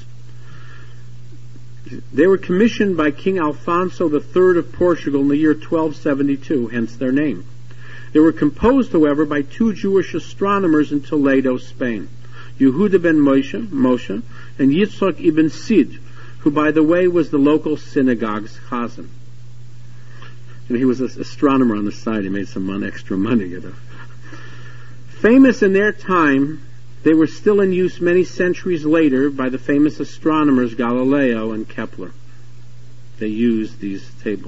They were commissioned by King Alfonso III of Portugal in the year 1272, hence their name. They were composed, however, by two Jewish astronomers in Toledo, Spain, Yehuda ben Moshe and Yitzchak ibn Sid, who, by the way, was the local synagogue's chazan. He was an astronomer on the side. He made some extra money, Famous in their time, they were still in use many centuries later by the famous astronomers Galileo and Kepler. They used these tables.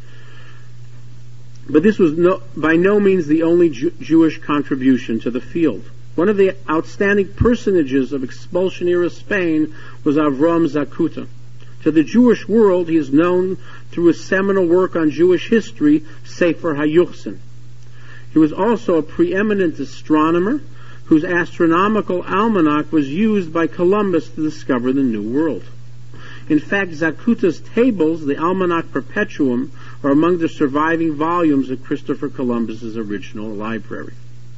But this was by no means the only Jewish contribution to the field. One of the outstanding personages of expulsion-era Spain was Avram Zakuta. To the Jewish world, he is known through his seminal work on Jewish history, Sefer HaYuchsin. He was also a preeminent astronomer whose astronomical almanac was used by Columbus to discover the New World. In fact, Zakuta's tables, the Almanac Perpetuum, are among the surviving volumes of Christopher Columbus's original library.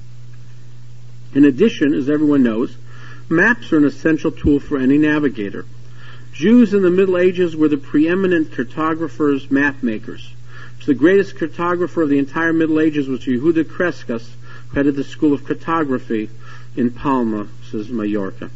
In addition, as everyone knows, maps are an essential tool for any navigator. Jews in the Middle Ages were the preeminent cartographers, map makers. The greatest cartographer of the entire Middle Ages was Yehuda Crescas, who headed the School of Cartography in Palma, says Mallorca.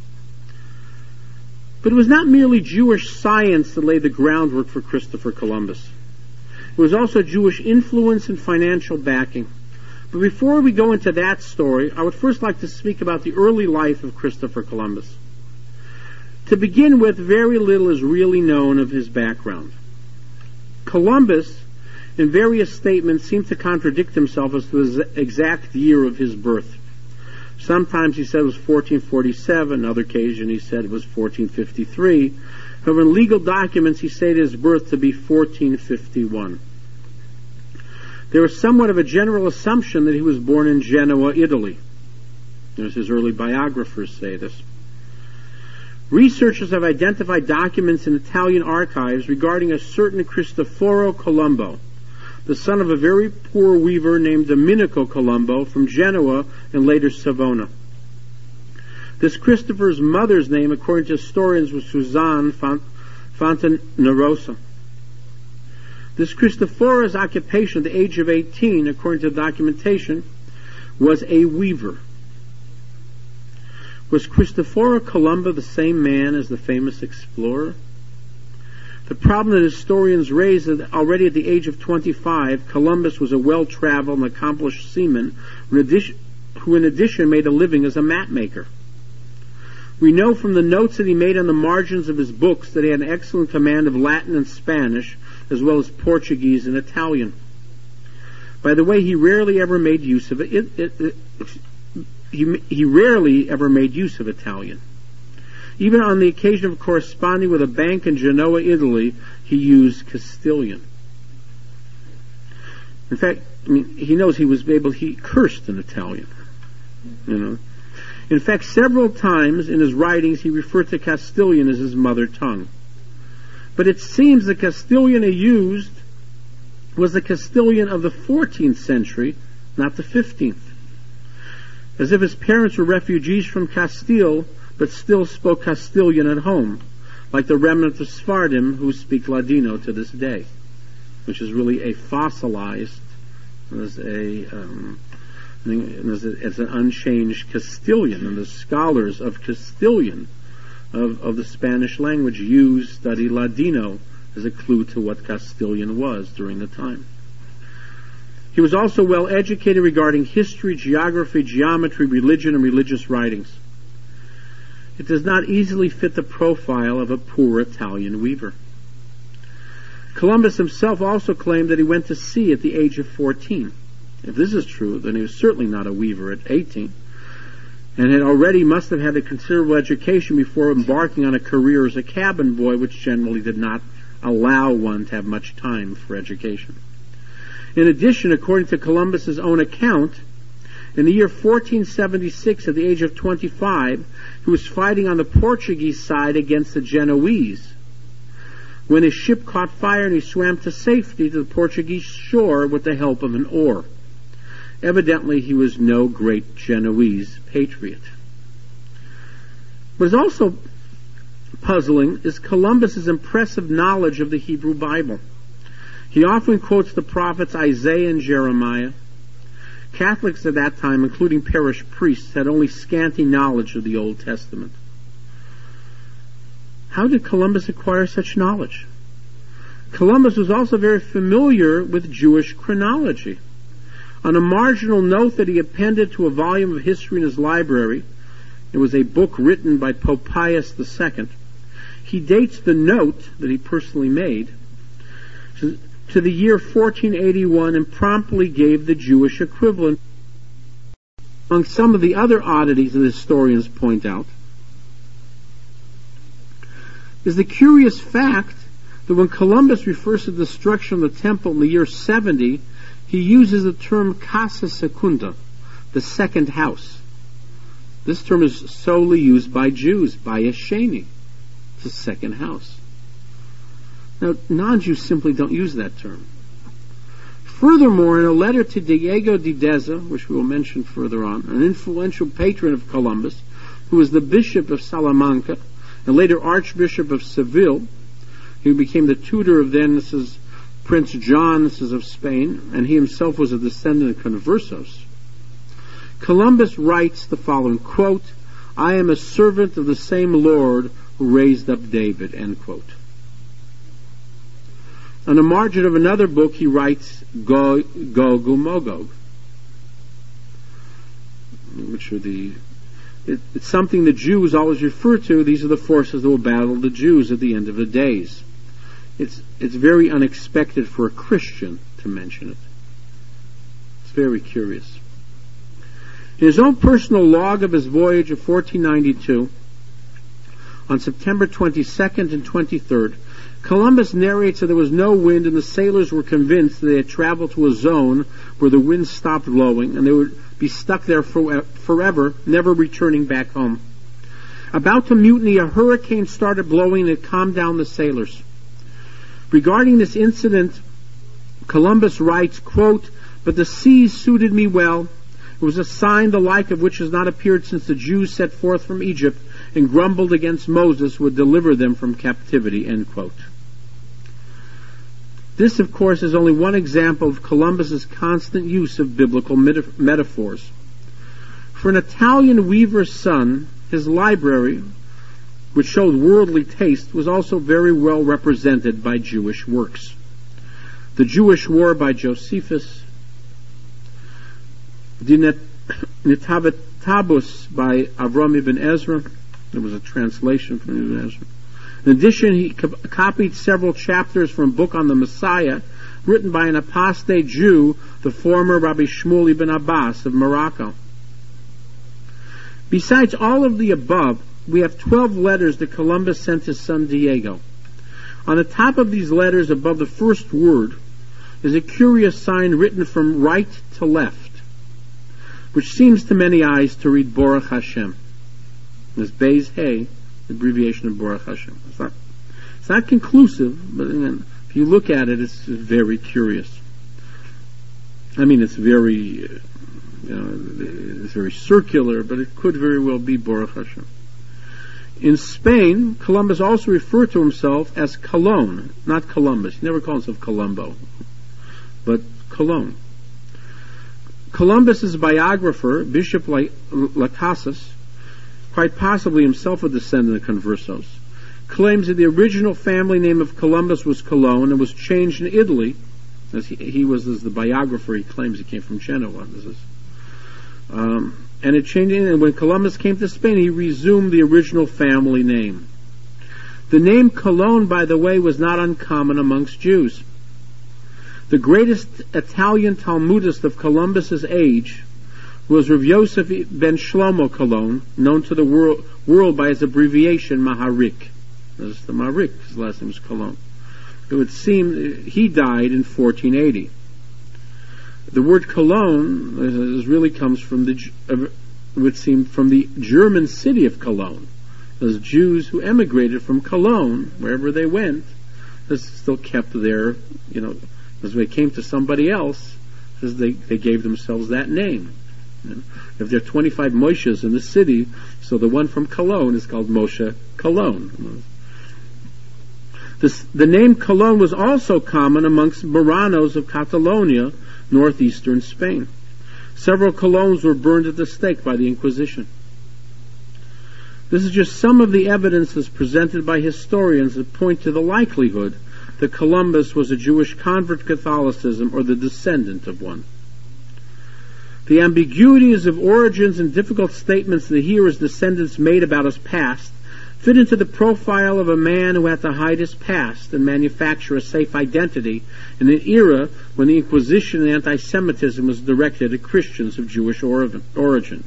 But it was not merely Jewish science that laid the groundwork for Christopher Columbus. It was also Jewish influence and financial backing. But before we go into that story, I would first like to speak about the early life of Christopher Columbus. To begin with, very little is really known of his background. Columbus, in various statements, seems to contradict himself as to the exact year of his birth. Sometimes he said it was 1447, other occasion he said it was 1453. However, in legal documents he stated his birth to be 1451. There was somewhat of a general assumption that he was born in Genoa, Italy. As his early biographers say this. Researchers have identified documents in Italian archives regarding a certain Cristoforo Colombo, the son of a very poor weaver named Domenico Colombo from Genoa and later Savona. This Christopher's mother's name, according to historians, was Suzanne Fontanarosa. This Cristoforo's occupation at the age of 18, according to the documentation, was a weaver. Was Cristoforo Colombo the same man as the famous explorer? The problem that historians raise is that already at the age of 25, Columbus was a well-traveled and accomplished seaman who in addition made a living as a map maker. We know from the notes that he made on the margins of his books that he had an excellent command of Latin and Spanish, as well as Portuguese and Italian. By the way, he rarely ever made use of he rarely ever made use of Italian. Even on the occasion of corresponding with a bank in Genoa, Italy, he used Castilian. In fact, he knows he cursed in Italian. In fact, several times in his writings he referred to Castilian as his mother tongue. But it seems the Castilian he used was the Castilian of the 14th century, not the 15th. As if his parents were refugees from Castile, but still spoke Castilian at home, like the remnant of Sephardim who speak Ladino to this day, which is really a fossilized, as a and as an unchanged Castilian, and the scholars of Castilian of the Spanish language study Ladino as a clue to what Castilian was during the time. He was also well educated regarding history, geography, geometry, religion, and religious writings. It does not easily fit the profile of a poor Italian weaver. Columbus himself also claimed that he went to sea at the age of 14. If this is true, then he was certainly not a weaver at 18, and must have had a considerable education before embarking on a career as a cabin boy, which generally did not allow one to have much time for education. In addition, according to Columbus's own account, in the year 1476, at the age of 25, he was fighting on the Portuguese side against the Genoese, when his ship caught fire and he swam to safety to the Portuguese shore with the help of an oar. Evidently, he was no great Genoese patriot. What is also puzzling is Columbus's impressive knowledge of the Hebrew Bible. He often quotes the prophets Isaiah and Jeremiah. Catholics at that time, including parish priests, had only scanty knowledge of the Old Testament. How did Columbus acquire such knowledge? Columbus was also very familiar with Jewish chronology. On a marginal note that he appended to a volume of history in his library, it was a book written by Pope Pius II, he dates the note that he personally made to the year 1481 and promptly gave the Jewish equivalent. Among some of the other oddities that historians point out is the curious fact that when Columbus refers to the destruction of the temple in the year 70, he uses the term Casa Secunda, the second house. This term is solely used by Jews, by Yesheni. It's the second house. Now, non-Jews simply don't use that term. Furthermore, in a letter to Diego de Deza, which we will mention further on, an influential patron of Columbus, who was the Bishop of Salamanca and later Archbishop of Seville, he became the tutor of then Prince John of Spain, and he himself was a descendant of Conversos. Columbus writes the following, quote, "I am a servant of the same Lord who raised up David," end quote. On the margin of another book, he writes Gog and Magog, which are it's something the Jews always refer to. These are the forces that will battle the Jews at the end of the days. It's very unexpected for a Christian to mention it. It's very curious. In his own personal log of his voyage of 1492, on September 22nd and 23rd, Columbus narrates that there was no wind and the sailors were convinced that they had traveled to a zone where the wind stopped blowing and they would be stuck there forever, never returning back home. About to mutiny, a hurricane started blowing and it calmed down the sailors. Regarding this incident, Columbus writes, quote, "But the seas suited me well. It was a sign the like of which has not appeared since the Jews set forth from Egypt and grumbled against Moses who would deliver them from captivity," end quote. This, of course, is only one example of Columbus's constant use of biblical metaphors. For an Italian weaver's son, his library, which showed worldly taste, was also very well represented by Jewish works. The Jewish War by Josephus, De Natavitabus by Avram ibn Ezra. There was a translation from Ibn Ezra. In addition, he copied several chapters from a book on the Messiah written by an apostate Jew, the former Rabbi Shmuel ibn Abbas of Morocco. Besides all of the above, we have 12 letters that Columbus sent his son Diego. On the top of these letters, above the first word, is a curious sign written from right to left, which seems to many eyes to read Baruch Hashem. This Beis Hey, the abbreviation of Baruch Hashem. It's not conclusive, but if you look at it, it's very curious. I mean, it's very, it's very circular, but it could very well be Baruch Hashem. In Spain, Columbus also referred to himself as Colon, not Columbus. He never called himself Colombo, but Colon. Columbus's biographer, Bishop Lacassus, quite possibly himself a descendant of conversos, claims that the original family name of Columbus was Cologne and was changed in Italy, as he was as the biographer. He claims he came from Genoa. And it changed, and when Columbus came to Spain, he resumed the original family name. The name Cologne, by the way, was not uncommon amongst Jews. The greatest Italian Talmudist of Columbus's age was Rav Yosef ben Shlomo Cologne, known to the world by his abbreviation Maharik. That's the Maharik. His last name was Cologne. It would seem he died in 1480. The word Cologne really comes from it would seem from the German city of Cologne. Those Jews who emigrated from Cologne, wherever they went, still kept their, as they came to somebody else, as they gave themselves that name. If there are 25 Moshes in the city, so the one from Cologne is called Moshe Cologne. The name Cologne was also common amongst Marranos of Catalonia, northeastern Spain. Several Colognes were burned at the stake by the Inquisition. This is just some of the evidences presented by historians that point to the likelihood that Columbus was a Jewish convert to Catholicism or the descendant of one. The ambiguities of origins and difficult statements that he or his descendants made about his past fit into the profile of a man who had to hide his past and manufacture a safe identity in an era when the Inquisition and anti-Semitism was directed at Christians of Jewish origin.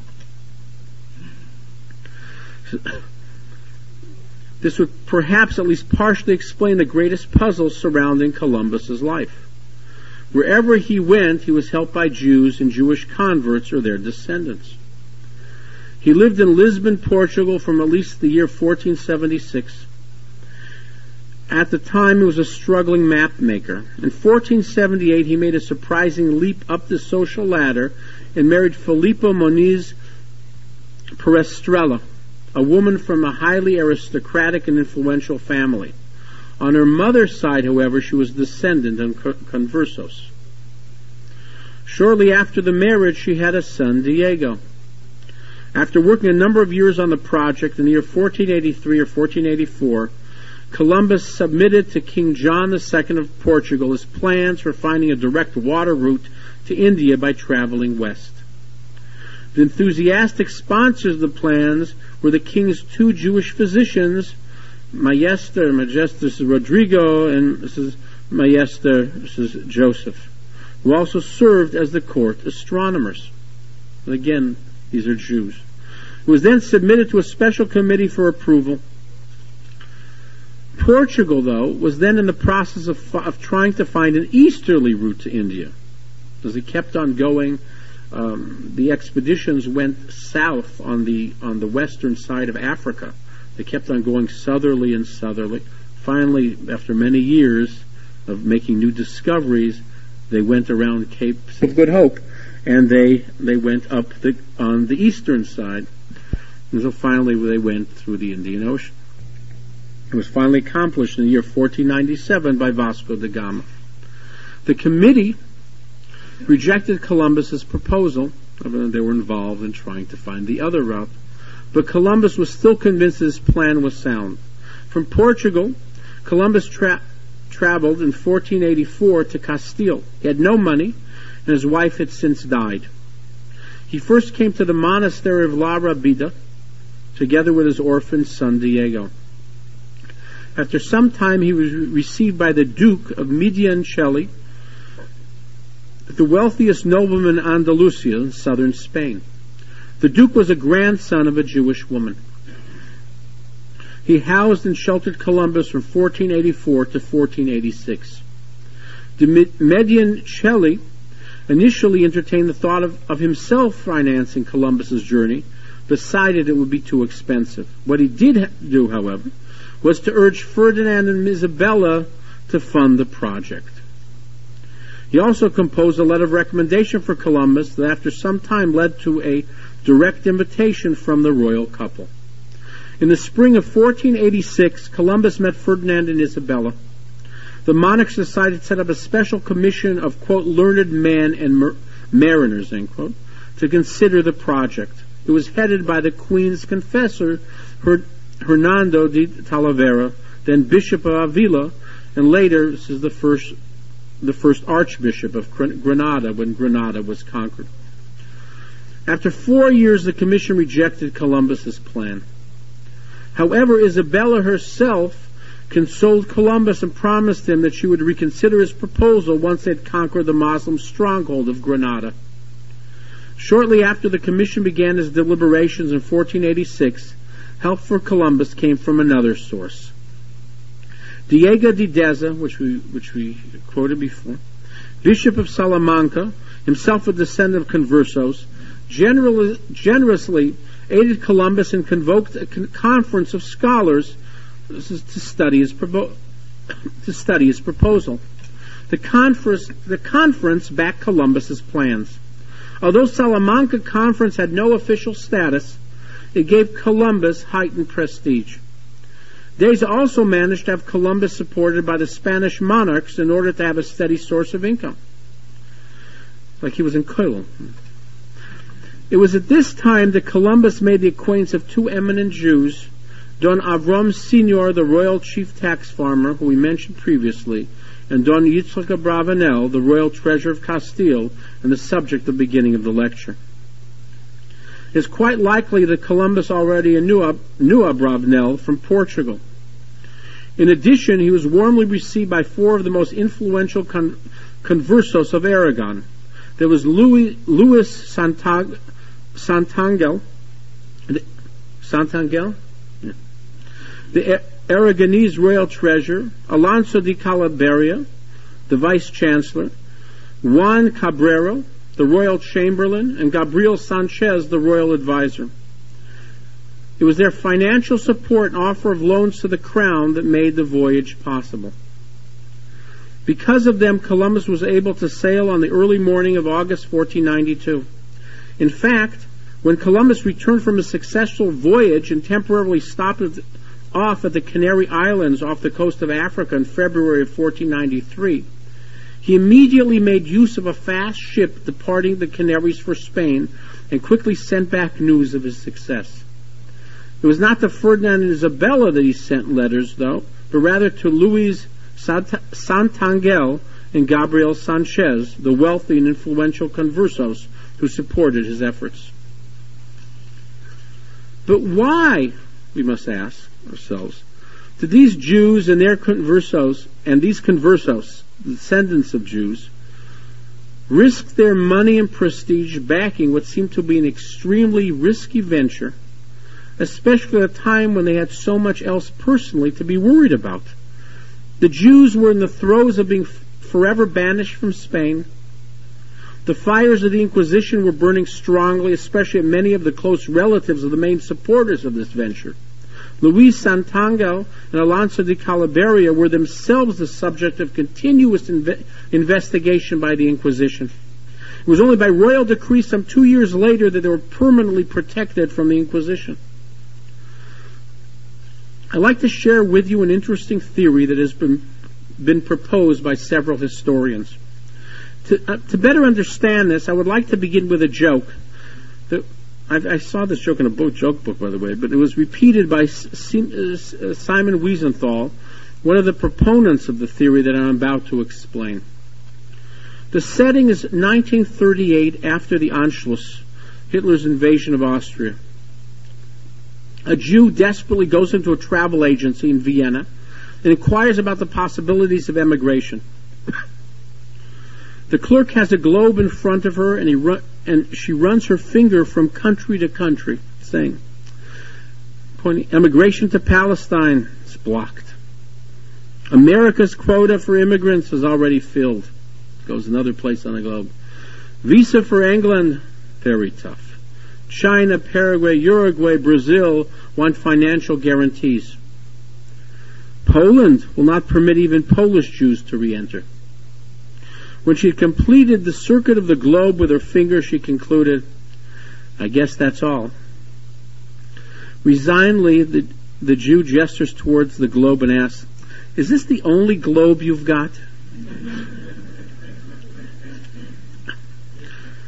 This would perhaps at least partially explain the greatest puzzles surrounding Columbus's life. Wherever he went, he was helped by Jews and Jewish converts or their descendants. He lived in Lisbon, Portugal from at least the year 1476. At the time, he was a struggling map maker. In 1478, he made a surprising leap up the social ladder and married Filippo Moniz Perestrella, a woman from a highly aristocratic and influential family. On her mother's side, however, she was descendant of conversos. Shortly after the marriage, she had a son, Diego. After working a number of years on the project, in the year 1483 or 1484, Columbus submitted to King John II of Portugal his plans for finding a direct water route to India by traveling west. The enthusiastic sponsors of the plans were the king's two Jewish physicians, Majestor Rodrigo and Mrs. Mrs. Joseph, who also served as the court astronomers. And again, these are Jews. It was then submitted to a special committee for approval. Portugal, though, was then in the process of trying to find an easterly route to India. As it kept on going, the expeditions went south on the western side of Africa. They kept on going southerly and southerly. Finally, after many years of making new discoveries, they went around Cape of Good Hope, and they went up on the eastern side. And so finally they went through the Indian Ocean. It was finally accomplished in the year 1497 by Vasco da Gama. The committee rejected Columbus's proposal. They were involved in trying to find the other route. But Columbus was still convinced his plan was sound. From Portugal, Columbus traveled in 1484 to Castile. He had no money, and his wife had since died. He first came to the monastery of La Rabida, together with his orphan son Diego. After some time, he was received by the Duke of Mediancelli, the wealthiest nobleman in Andalusia in southern Spain. The Duke was a grandson of a Jewish woman. He housed and sheltered Columbus from 1484 to 1486. De Mediancelli initially entertained the thought of himself financing Columbus's journey, decided it would be too expensive. What he did do, however, was to urge Ferdinand and Isabella to fund the project. He also composed a letter of recommendation for Columbus that after some time led to a direct invitation from the royal couple. In the spring of 1486, Columbus met Ferdinand and The monarchs decided to set up a special commission of, quote, learned men and mariners, end quote, to consider the project. It was headed by the Queen's confessor, Hernando de Talavera, then Bishop of Avila, and later, this is the first Archbishop of Granada when Granada was conquered. After 4 years, the commission rejected Columbus's plan. However, Isabella herself consoled Columbus and promised him that she would reconsider his proposal once they had conquered the Moslem stronghold of Granada. Shortly after the commission began its deliberations in 1486, help for Columbus came from another source. Diego de Deza, which we quoted before, Bishop of Salamanca, himself a descendant of conversos, generously aided Columbus and convoked a conference of scholars to study his proposal. The conference backed Columbus's plans. Although Salamanca Conference had no official status, it gave Columbus heightened prestige. Deza also managed to have Columbus supported by the Spanish monarchs in order to have a steady source of income, like he was in Köln. It was at this time that Columbus made the acquaintance of two eminent Jews, Don Avram Senior, the royal chief tax farmer, who we mentioned previously, and Don Yitzchak Abravanel, the royal treasurer of Castile, and the subject of the beginning of the lecture. It is quite likely that Columbus already knew Abravanel from Portugal. In addition, he was warmly received by four of the most influential conversos of Aragon. There was Louis Santangel, the Aragonese royal treasurer, Alonso de Calabarria, the vice chancellor, Juan Cabrera, the royal chamberlain, and Gabriel Sanchez, the royal advisor. It was their financial support and offer of loans to the crown that made the voyage possible. Because of them, Columbus was able to sail on the early morning of August 1492. In fact, when Columbus returned from a successful voyage and temporarily stopped off at the Canary Islands off the coast of Africa in February of 1493, he immediately made use of a fast ship departing the Canaries for Spain and quickly sent back news of his success. It was not to Ferdinand and Isabella that he sent letters, though, but rather to Luis Santangel and Gabriel Sanchez, the wealthy and influential conversos who supported his efforts. But why, we must ask ourselves, did these Jews and their conversos, descendants of Jews, risk their money and prestige backing what seemed to be an extremely risky venture, especially at a time when they had so much else personally to be worried about? The Jews were in the throes of being forever banished from Spain. The fires of the Inquisition were burning strongly, especially at many of the close relatives of the main supporters of this venture. Luis Santangel and Alonso de Calabarria were themselves the subject of continuous investigation by the Inquisition. It was only by royal decree some 2 years later that they were permanently protected from the Inquisition. I'd like to share with you an interesting theory that has been proposed by several historians. To better understand this, I would like to begin with a joke. I saw this joke in a joke book, by the way, but it was repeated by Simon Wiesenthal, one of the proponents of the theory that I'm about to explain. The setting is 1938, after the Anschluss, Hitler's invasion of Austria. A Jew desperately goes into a travel agency in Vienna and inquires about the possibilities of emigration. The clerk has a globe in front of her, and she runs her finger from country to country, saying, "Emigration to Palestine is blocked. America's quota for immigrants is already filled." Goes another place on the globe. "Visa for England, very tough. China, Paraguay, Uruguay, Brazil want financial guarantees. Poland will not permit even Polish Jews to re-enter." When she had completed the circuit of the globe with her finger, she concluded, "I guess that's all." Resignedly, the Jew gestures towards the globe and asks, "Is this the only globe you've got?"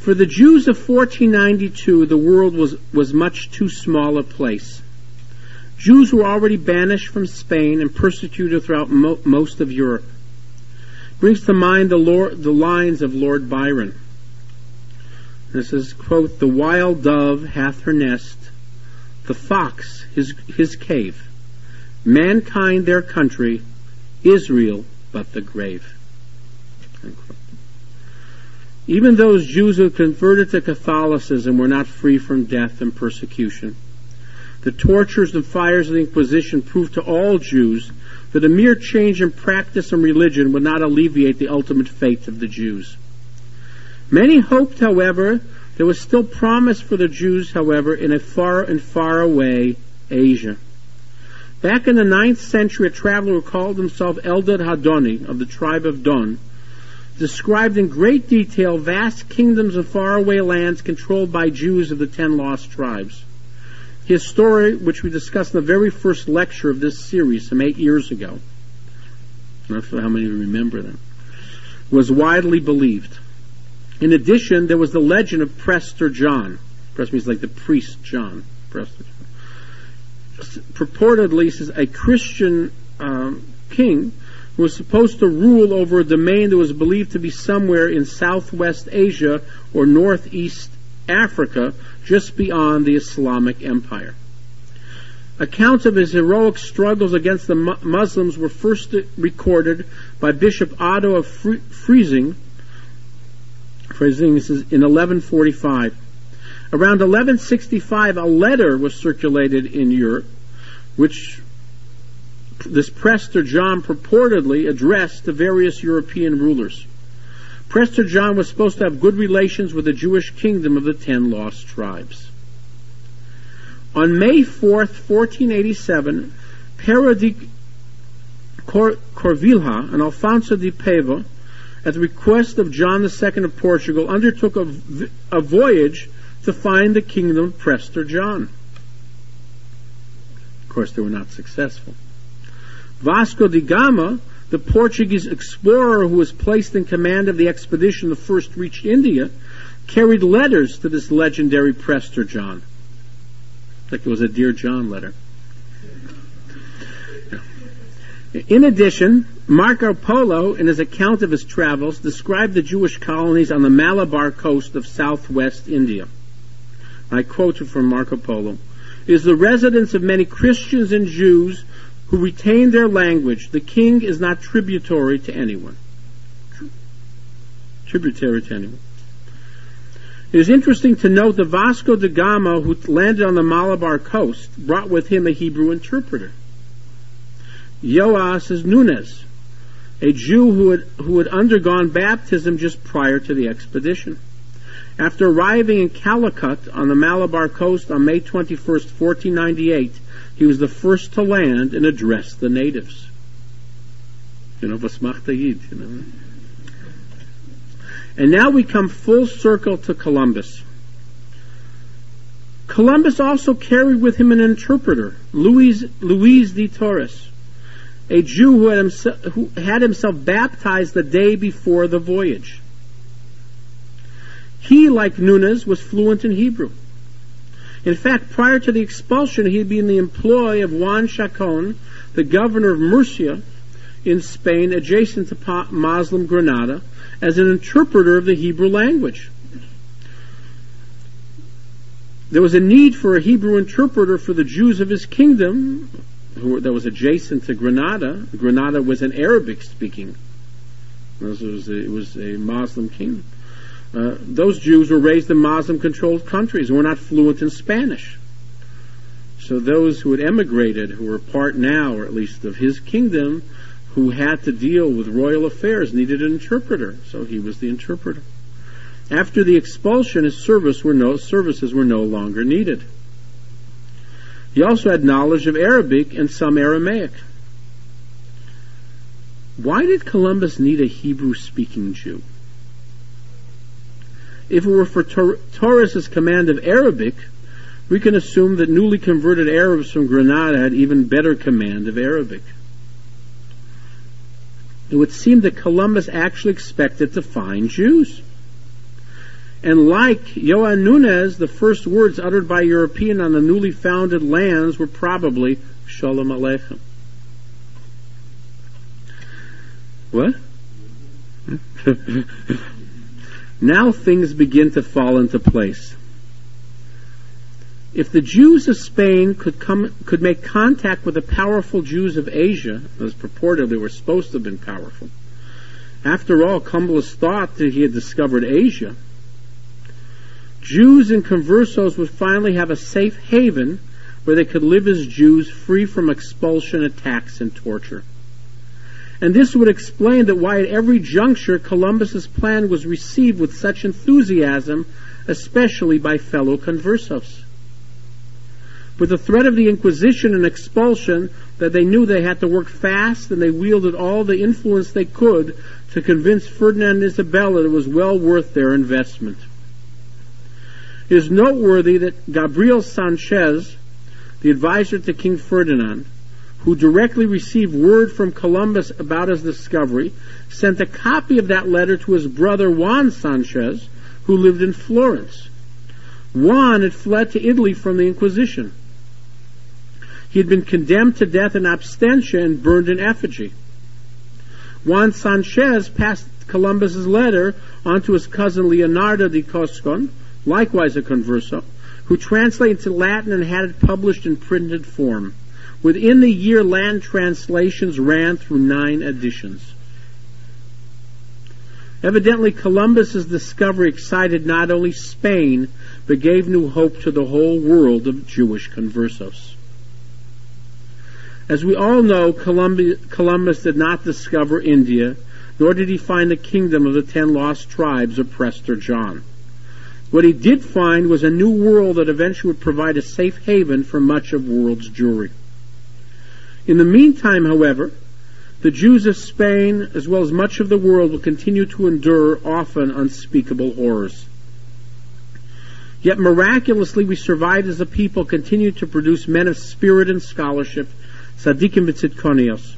For the Jews of 1492, the world was much too small a place. Jews were already banished from Spain and persecuted throughout most of Europe. Brings to mind the lines of Lord Byron. This is, quote, "The wild dove hath her nest, the fox his cave, mankind their country, Israel but the grave." Unquote. Even those Jews who converted to Catholicism were not free from death and persecution. The tortures and fires of the Inquisition proved to all Jews that a mere change in practice and religion would not alleviate the ultimate fate of the Jews. Many hoped, however, there was still promise for the Jews, however, in far away Asia. Back in the 9th century, a traveler who called himself Eldad Hadoni of the tribe of Don described in great detail vast kingdoms of faraway lands controlled by Jews of the 10 lost tribes. His story, which we discussed in the very first lecture of this series some 8 years ago, I don't know how many of you remember that, was widely believed. In addition, there was the legend of Prester John. Prester means like the priest John. Prester John. Purportedly, this is a Christian king who was supposed to rule over a domain that was believed to be somewhere in Southwest Asia or Northeast Africa, just beyond the Islamic Empire. Accounts of his heroic struggles against the Muslims were first recorded by Bishop Otto of Freising this is in 1145. Around 1165, a letter was circulated in Europe, which this Prester John purportedly addressed to various European rulers. Prester John was supposed to have good relations with the Jewish kingdom of the 10 lost tribes. On May 4th, 1487, Pere de Corvilha and Alfonso de Paiva, at the request of John II of Portugal, undertook a voyage to find the kingdom of Prester John. Of course, they were not successful. Vasco da Gama, the Portuguese explorer who was placed in command of the expedition that first reached India, carried letters to this legendary Prester John. Like it was a Dear John letter. In addition, Marco Polo, in his account of his travels, described the Jewish colonies on the Malabar coast of southwest India. I quote from Marco Polo. "It is the residence of many Christians and Jews who retain their language. The king is not tributary to anyone." Tributary to anyone. It is interesting to note that Vasco da Gama, who landed on the Malabar coast, brought with him a Hebrew interpreter. Joas Nunes, a Jew who had undergone baptism just prior to the expedition. After arriving in Calicut on the Malabar coast on May 21st, 1498, he was the first to land and address the natives. Was macht der Yid, And now we come full circle to Columbus. Columbus also carried with him an interpreter, Luis de Torres, a Jew who had himself baptized the day before the voyage. He, like Nunes, was fluent in Hebrew. In fact, prior to the expulsion, he had been in the employ of Juan Chacon, the governor of Murcia in Spain, adjacent to Muslim Granada, as an interpreter of the Hebrew language. There was a need for a Hebrew interpreter for the Jews of his kingdom that was adjacent to Granada. Granada was an Arabic-speaking. It was a Muslim kingdom. Those Jews were raised in Muslim-controlled countries and were not fluent in Spanish. So those who had emigrated, who were part now, or at least of his kingdom, who had to deal with royal affairs, needed an interpreter. So he was the interpreter. After the expulsion, his services were no longer needed. He also had knowledge of Arabic and some Aramaic. Why did Columbus need a Hebrew-speaking Jew? If it were for Torres' command of Arabic, we can assume that newly converted Arabs from Granada had even better command of Arabic. It would seem that Columbus actually expected to find Jews. And like Yoan Nunes, the first words uttered by a European on the newly founded lands were probably Shalom Aleichem. What? Now things begin to fall into place. If the Jews of Spain could make contact with the powerful Jews of Asia, as purportedly were supposed to have been powerful, after all, Columbus thought that he had discovered Asia, Jews and conversos would finally have a safe haven where they could live as Jews free from expulsion, attacks, and torture. And this would explain that why at every juncture Columbus's plan was received with such enthusiasm, especially by fellow conversos. With the threat of the Inquisition and expulsion, that they knew they had to work fast, and they wielded all the influence they could to convince Ferdinand and Isabella it was well worth their investment. It is noteworthy that Gabriel Sanchez, the advisor to King Ferdinand, who directly received word from Columbus about his discovery, sent a copy of that letter to his brother Juan Sanchez, who lived in Florence. Juan had fled to Italy from the Inquisition. He had been condemned to death in absentia and burned in effigy. Juan Sanchez passed Columbus's letter on to his cousin Leonardo de Coscon, likewise a converso, who translated into Latin and had it published in printed form. Within the year, land translations ran through 9 editions. Evidently, Columbus's discovery excited not only Spain, but gave new hope to the whole world of Jewish conversos. As we all know, Columbus did not discover India, nor did he find the kingdom of the 10 lost tribes of Prester John. What he did find was a new world that eventually would provide a safe haven for much of the world's Jewry. In the meantime, however, the Jews of Spain, as well as much of the world, will continue to endure often unspeakable horrors. Yet miraculously, we survived as a people, continued to produce men of spirit and scholarship, tzaddikim v'tzidkonios.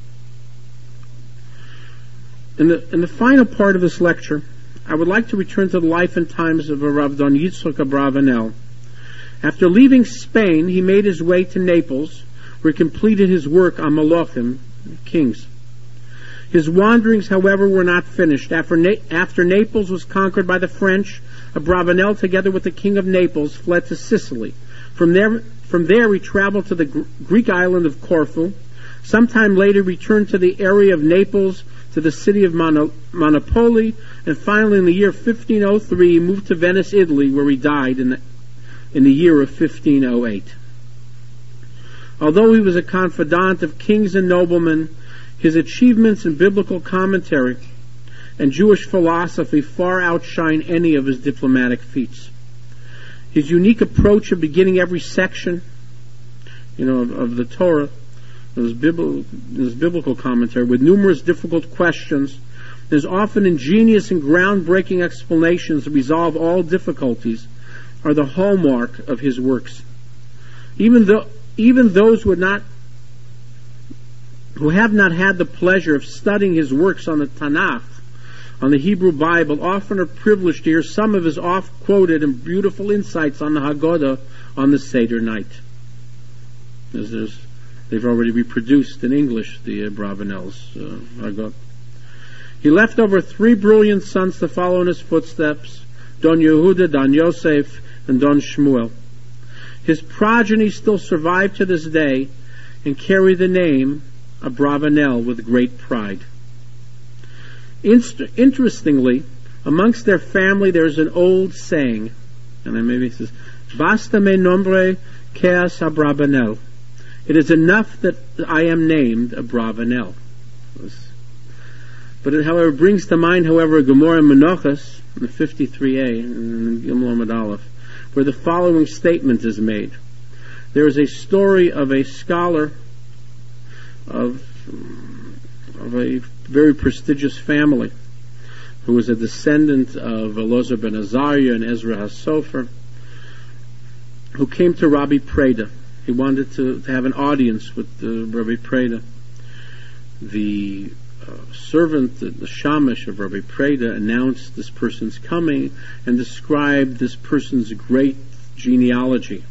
In the final part of this lecture, I would like to return to the life and times of Rav Don Yitzchok Abravanel. After leaving Spain, he made his way to Naples, where he completed his work on Malachim, kings. His wanderings, however, were not finished. After Naples was conquered by the French, Abravanel, together with the king of Naples, fled to Sicily. From there he traveled to the Greek island of Corfu. Sometime later returned to the area of Naples, to the city of Monopoli, and finally in the year 1503 he moved to Venice, Italy, where he died in the year of 1508. Although he was a confidant of kings and noblemen, his achievements in biblical commentary and Jewish philosophy far outshine any of his diplomatic feats. His unique approach of beginning every section, of the Torah, his biblical commentary, with numerous difficult questions, his often ingenious and groundbreaking explanations to resolve all difficulties, are the hallmark of his works. Even those who have not had the pleasure of studying his works on the Tanakh, on the Hebrew Bible, often are privileged to hear some of his oft-quoted and beautiful insights on the Haggadah on the Seder night. They've already reproduced in English the Abravanel's Haggadah. He left over 3 brilliant sons to follow in his footsteps, Don Yehuda, Don Yosef, and Don Shmuel. His progeny still survive to this day and carry the name Abravanel with great pride. Interestingly, amongst their family there's an old saying, and then maybe it says, Basta me nombre queas Abravanel. It is enough that I am named Abravanel. But it, however, brings to mind, however, Gemara Menachos, in the 53a, in Gimel Amud Aleph, where the following statement is made. There is a story of a scholar of a very prestigious family who was a descendant of Elazar ben Azariah and Ezra HaSofer, who came to Rabbi Preda. He wanted to have an audience with Rabbi Preda. The servant, the shamash of Rabbi Preda, announced this person's coming and described this person's great genealogy.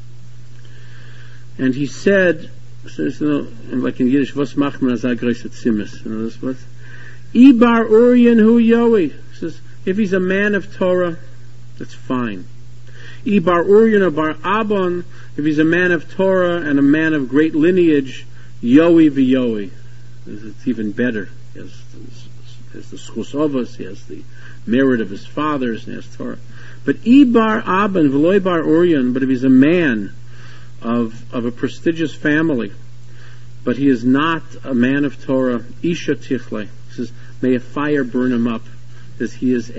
And he said, like in Yiddish, "Was macht man as great Tzimis?" In other words, "Ibar Urian hu Yoei." He says, if he's a man of Torah, that's fine. Ibar Urian or Bar Abon, if he's a man of Torah and a man of great lineage, Yoei v'Yoei. It's even better. He has the schus ovos, he has the merit of his fathers, and he has Torah. But Ibar Abon v'Loi Bar Urian, but if he's a man of a prestigious family, but he is not a man of Torah, Isha Tichle. He says, may a fire burn him up, because he is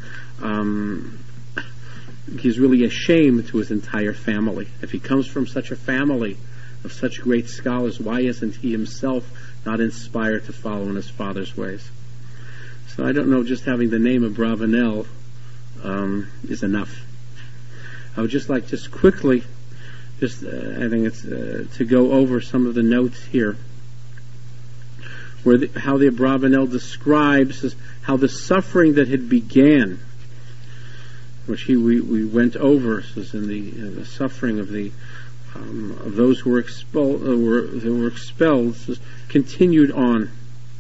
he's really a shame to his entire family. If he comes from such a family of such great scholars, why isn't he himself not inspired to follow in his father's ways? So I don't know, just having the name of Abravanel is enough. I would just like, quickly, I think it's to go over some of the notes here, where how the Abravanel describes how the suffering that had began, which we went over, says in the suffering of those who were expelled, says, continued on.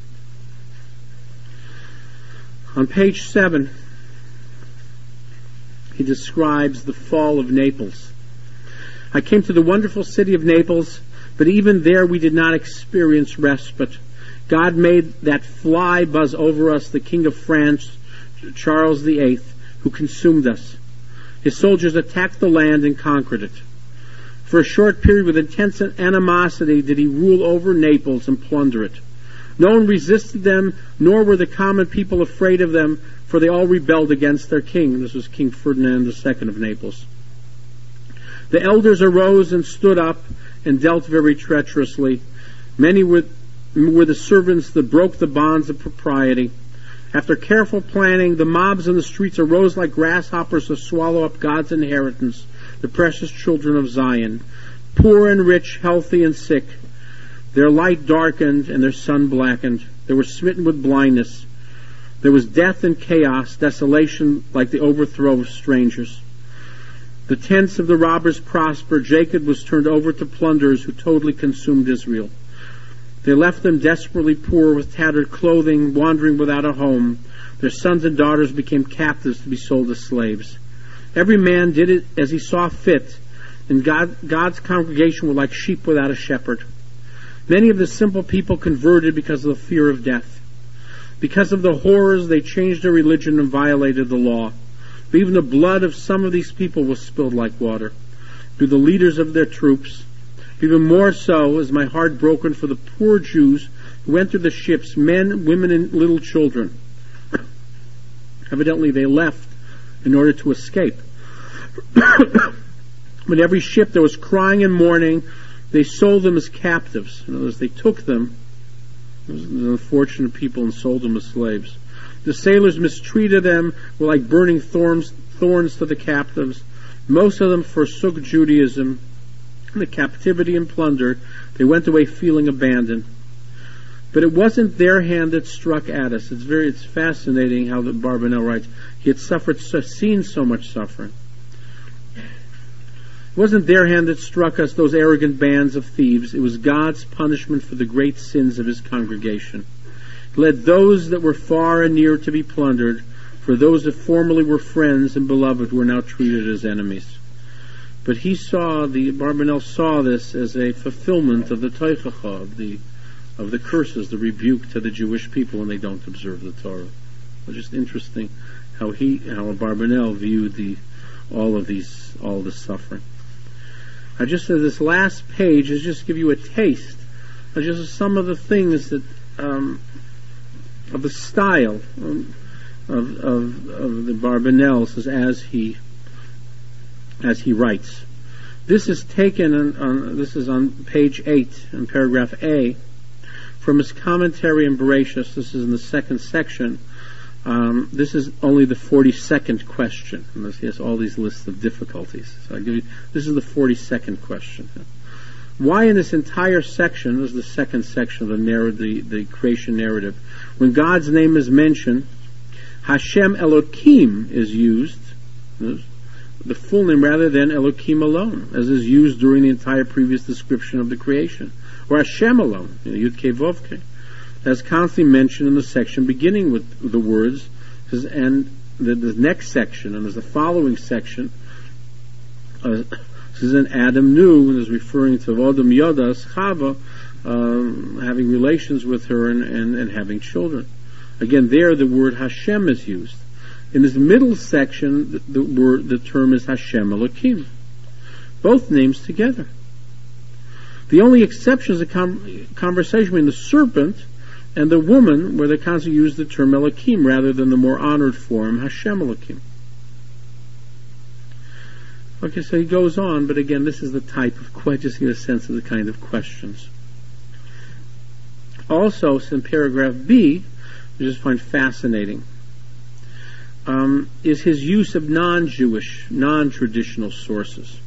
On page 7, he describes the fall of Naples. I came to the wonderful city of Naples, but even there we did not experience respite. God made that fly buzz over us, the King of France, Charles VIII, who consumed us. His soldiers attacked the land and conquered it. For a short period, with intense animosity, did he rule over Naples and plunder it. No one resisted them, nor were the common people afraid of them, for they all rebelled against their king. This was King Ferdinand II of Naples. The elders arose and stood up and dealt very treacherously. Many were the servants that broke the bonds of propriety. After careful planning, the mobs in the streets arose like grasshoppers to swallow up God's inheritance, the precious children of Zion, poor and rich, healthy and sick. Their light darkened and their sun blackened. They were smitten with blindness. There was death and chaos, desolation like the overthrow of strangers. The tents of the robbers prospered. Jacob was turned over to plunderers who totally consumed Israel. They left them desperately poor with tattered clothing, wandering without a home. Their sons and daughters became captives to be sold as slaves. Every man did it as he saw fit, and God's congregation were like sheep without a shepherd. Many of the simple people converted because of the fear of death. Because of the horrors, they changed their religion and violated the law. But even the blood of some of these people was spilled like water through the leaders of their troops. Even more so is my heart broken for the poor Jews who entered the ships, men, women, and little children. Evidently they left in order to escape. But every ship that was crying and mourning, they sold them as captives. In other words, they took them, those unfortunate people, and sold them as slaves. The sailors mistreated them, were like burning thorns to the captives. Most of them forsook Judaism. In the captivity and plunder, they went away feeling abandoned. But it wasn't their hand that struck at us. It's fascinating how the Barbanel writes. He had seen so much suffering. It wasn't their hand that struck us, those arrogant bands of thieves. It was God's punishment for the great sins of his congregation. It led those that were far and near to be plundered, for those that formerly were friends and beloved were now treated as enemies. But Barbanel saw this as a fulfillment of the Teichacha, of the curses, the rebuke to the Jewish people when they don't observe the Torah. It's just interesting how Barbanel viewed all this suffering. I just said this last page is just to give you a taste of just some of the things that of the style of the Barbanel as he writes. This is taken this is on page 8 in paragraph A from his commentary in Bereshis. This is in the second section. This is only the 42nd question. He has all these lists of difficulties. So this is the 42nd question. Why in this entire section, this is the second section of the creation narrative, when God's name is mentioned, Hashem Elokim is used, the full name, rather than Elokim alone, as is used during the entire previous description of the creation. Or Hashem alone, Yud Kei Vav Kei. That's constantly mentioned in the section beginning with the words, and the next section, and there's the following section, this is in Adam knew, and is referring to Adam Yodas Chava, having relations with her and having children. Again, there the word Hashem is used. In this middle section, the term is Hashem Elokim. Both names together. The only exception is a conversation between the serpent and the woman, where they constantly use the term Elokim rather than the more honored form Hashem Elokim. Okay, so he goes on, but again, this is the type of just to get a sense of the kind of questions. Also, in paragraph B, I just find fascinating, is his use of non-Jewish, non-traditional sources.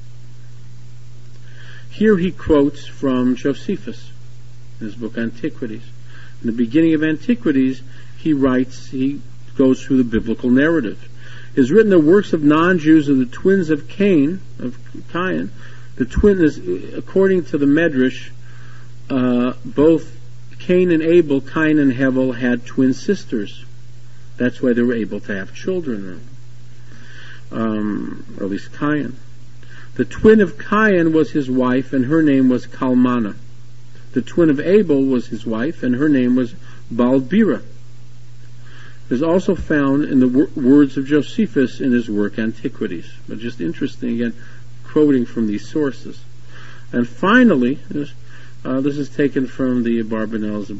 Here he quotes from Josephus in his book Antiquities. In the beginning of Antiquities, he goes through the biblical narrative. It is written the works of non-Jews are the twins of Cain. The twin is, according to the Medrash, both Cain and Abel, Cain and Hevel, had twin sisters. That's why they were able to have children, or at least Cain. The twin of Cain was his wife, and her name was Kalmana. The twin of Abel was his wife, and her name was Balbira. It is also found in the words of Josephus in his work Antiquities. But just interesting, again, quoting from these sources. And finally, this is taken from the Abravanel's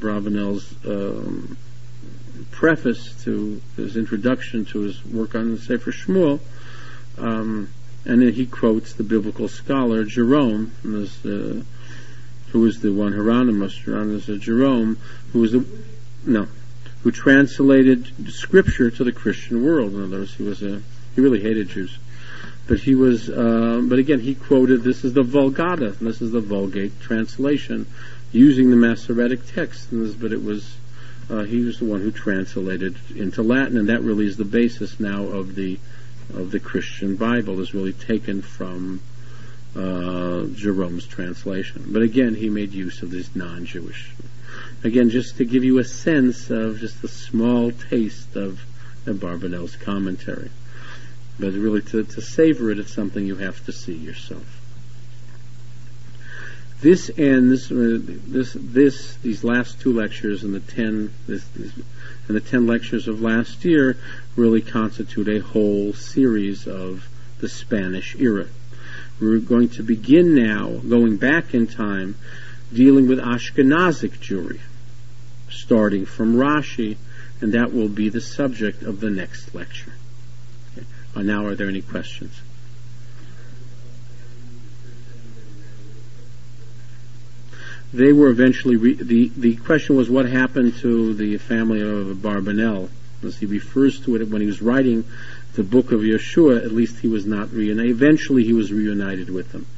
preface to his introduction to his work on the Sefer Shmuel, and then he quotes the biblical scholar Jerome, who was the one Hieronymus Jerome, who translated Scripture to the Christian world. In other words, he really hated Jews, but again he quoted, this is the Vulgata, and this is the Vulgate translation using the Masoretic text, but it was he was the one who translated into Latin, and that really is the basis now of the Christian Bible, is really taken from Jerome's translation. But again, he made use of this non-Jewish. Again, just to give you a sense of just a small taste of Abravanel's commentary. But really, to savor it, it's something you have to see yourself. This ends these last two lectures and the 10 lectures of last year really constitute a whole series of the Spanish era. We're going to begin now, going back in time, dealing with Ashkenazic Jewry, starting from Rashi, and that will be the subject of the next lecture. Okay. Now, are there any questions? They were eventually, the question was what happened to the family of Abarbanel, as he refers to it when he was writing the book of Yeshua. At least he was not reunited. Eventually he was reunited with them.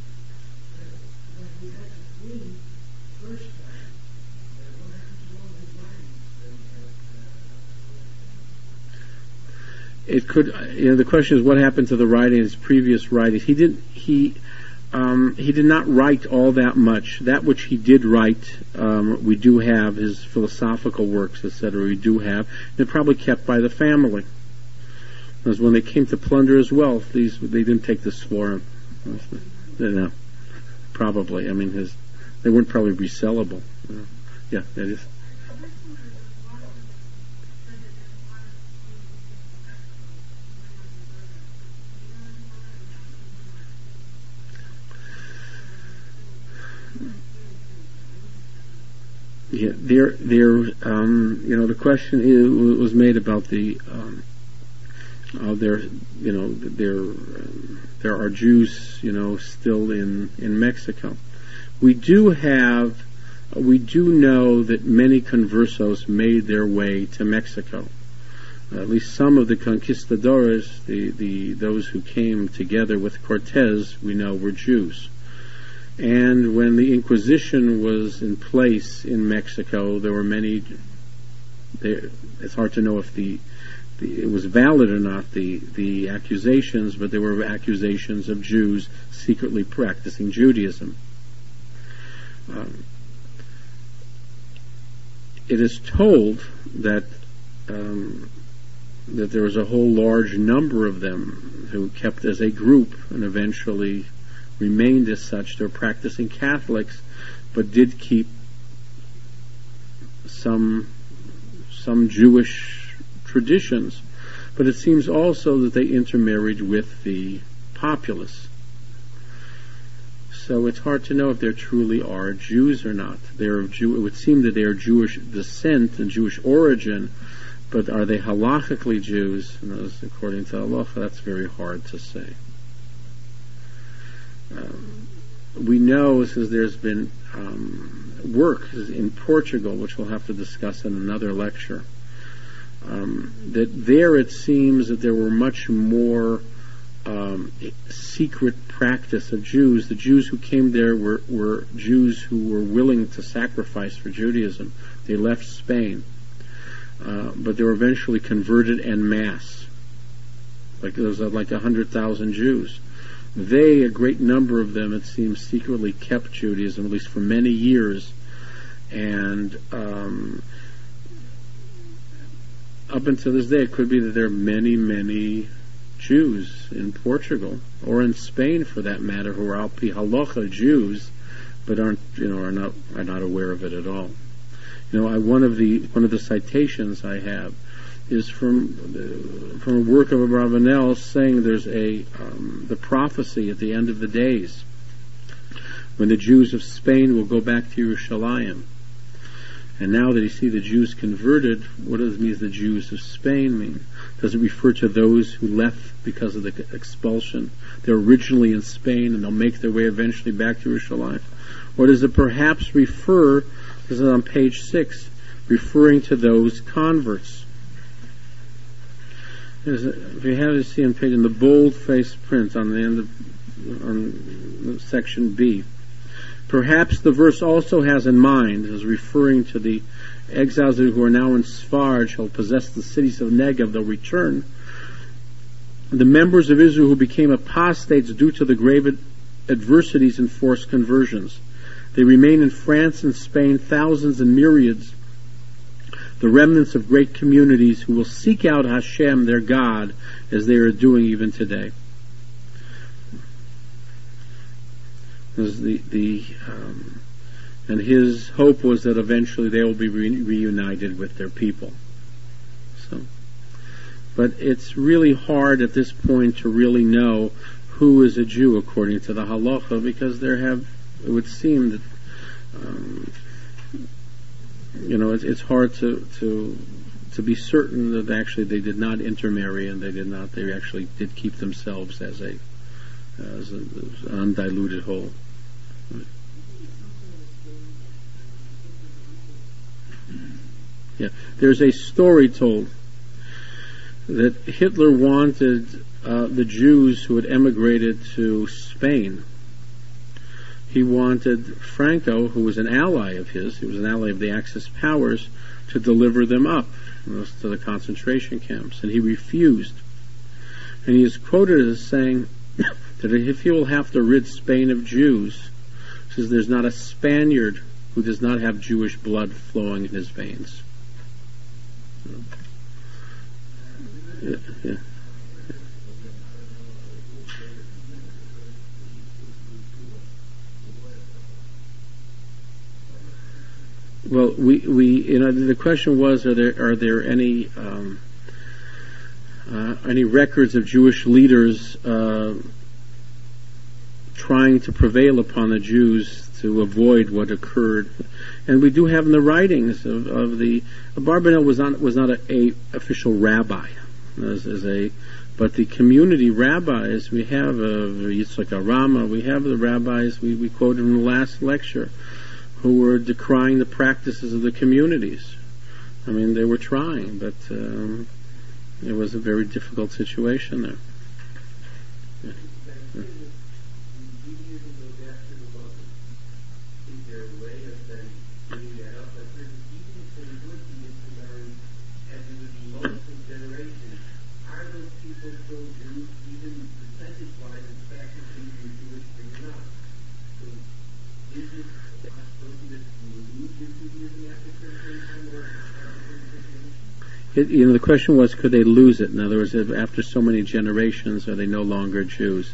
It could, the question is what happened to the writing, his previous writings. He did not write all that much. That which he did write, we do have his philosophical works, etc. We do have. They're probably kept by the family. Because when they came to plunder his wealth, they didn't take this for him. Probably. I mean, they weren't probably resellable. Yeah, that is. Yeah, the question was made about there are Jews, still in Mexico. We do know that many conversos made their way to Mexico. At least some of the conquistadores, those who came together with Cortez, we know were Jews. And when the Inquisition was in place in Mexico, there were many. It's hard to know if it was valid or not, the accusations, but there were accusations of Jews secretly practicing Judaism. It is told that there was a whole large number of them who kept as a group and eventually remained as such. They were practicing Catholics, but did keep some Jewish traditions. But it seems also that they intermarried with the populace. So it's hard to know if there truly are Jews or not. It would seem that they are Jewish descent and Jewish origin, but are they halachically Jews? And according to halacha, that's very hard to say. We know, since there's been work in Portugal, which we'll have to discuss in another lecture, that there it seems that there were much more secret practice of Jews. The Jews who came there were Jews who were willing to sacrifice for Judaism. They left Spain, but they were eventually converted en masse. There was like 100,000 Jews. A great number of them, it seems, secretly kept Judaism, at least for many years, and up until this day, it could be that there are many, many Jews in Portugal, or in Spain for that matter, who are al-pi halacha Jews, but are not aware of it at all. One of the citations I have is from a work of Abravanel saying there's the prophecy at the end of the days when the Jews of Spain will go back to Yerushalayim. And now that you see the Jews converted, what does it mean, the Jews of Spain mean? Does it refer to those who left because of the expulsion? They're originally in Spain and they'll make their way eventually back to Yerushalayim. Or does it perhaps refer, this is on page 6, referring to those converts? If you have to see on page, in the bold-faced print on the end of on section B, perhaps the verse also has in mind, as referring to the exiles who are now in Sfar, shall possess the cities of Negev, they'll return. The members of Israel who became apostates due to the grave adversities and forced conversions. They remain in France and Spain, thousands and myriads, the remnants of great communities who will seek out Hashem, their God, as they are doing even today. And his hope was that eventually they will be reunited with their people. But it's really hard at this point to really know who is a Jew according to the halacha, because it would seem that it's hard to be certain that actually they did not intermarry and they actually did keep themselves as an undiluted whole. Yeah, there's a story told that Hitler wanted the Jews who had emigrated to Spain. He wanted Franco, who was an ally of his, he was an ally of the Axis powers, to deliver them up to the concentration camps, and he refused. And he is quoted as saying that if he will have to rid Spain of Jews, he says there's not a Spaniard who does not have Jewish blood flowing in his veins. Yeah. Well, the question was, are there any records of Jewish leaders trying to prevail upon the Jews to avoid what occurred? And we do have in the writings of Abarbanel was not a official rabbi, but the community rabbis we have of Yitzchak Arama, we have the rabbis we quoted in the last lecture, who were decrying the practices of the communities. I mean, they were trying, but it was a very difficult situation there. Yeah. The question was, could they lose it? In other words, if after so many generations, are they no longer Jews?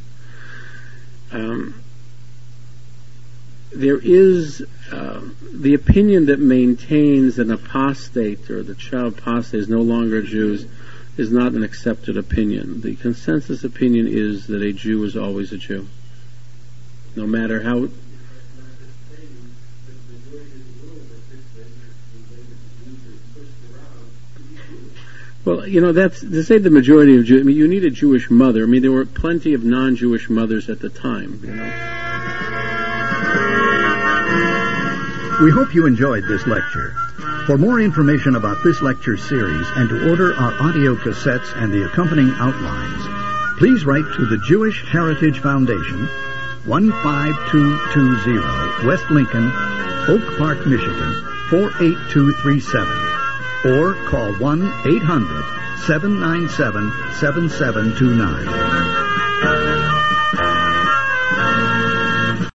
There is the opinion that maintains an apostate or the child apostate is no longer Jews is not an accepted opinion. The consensus opinion is that a Jew is always a Jew, no matter how. Well, that's to say the majority of Jews. I mean, you need a Jewish mother. I mean, there were plenty of non-Jewish mothers at the time. We hope you enjoyed this lecture. For more information about this lecture series and to order our audio cassettes and the accompanying outlines, please write to the Jewish Heritage Foundation, 15220 West Lincoln, Oak Park, Michigan, 48237. Or call 1-800-797-7729.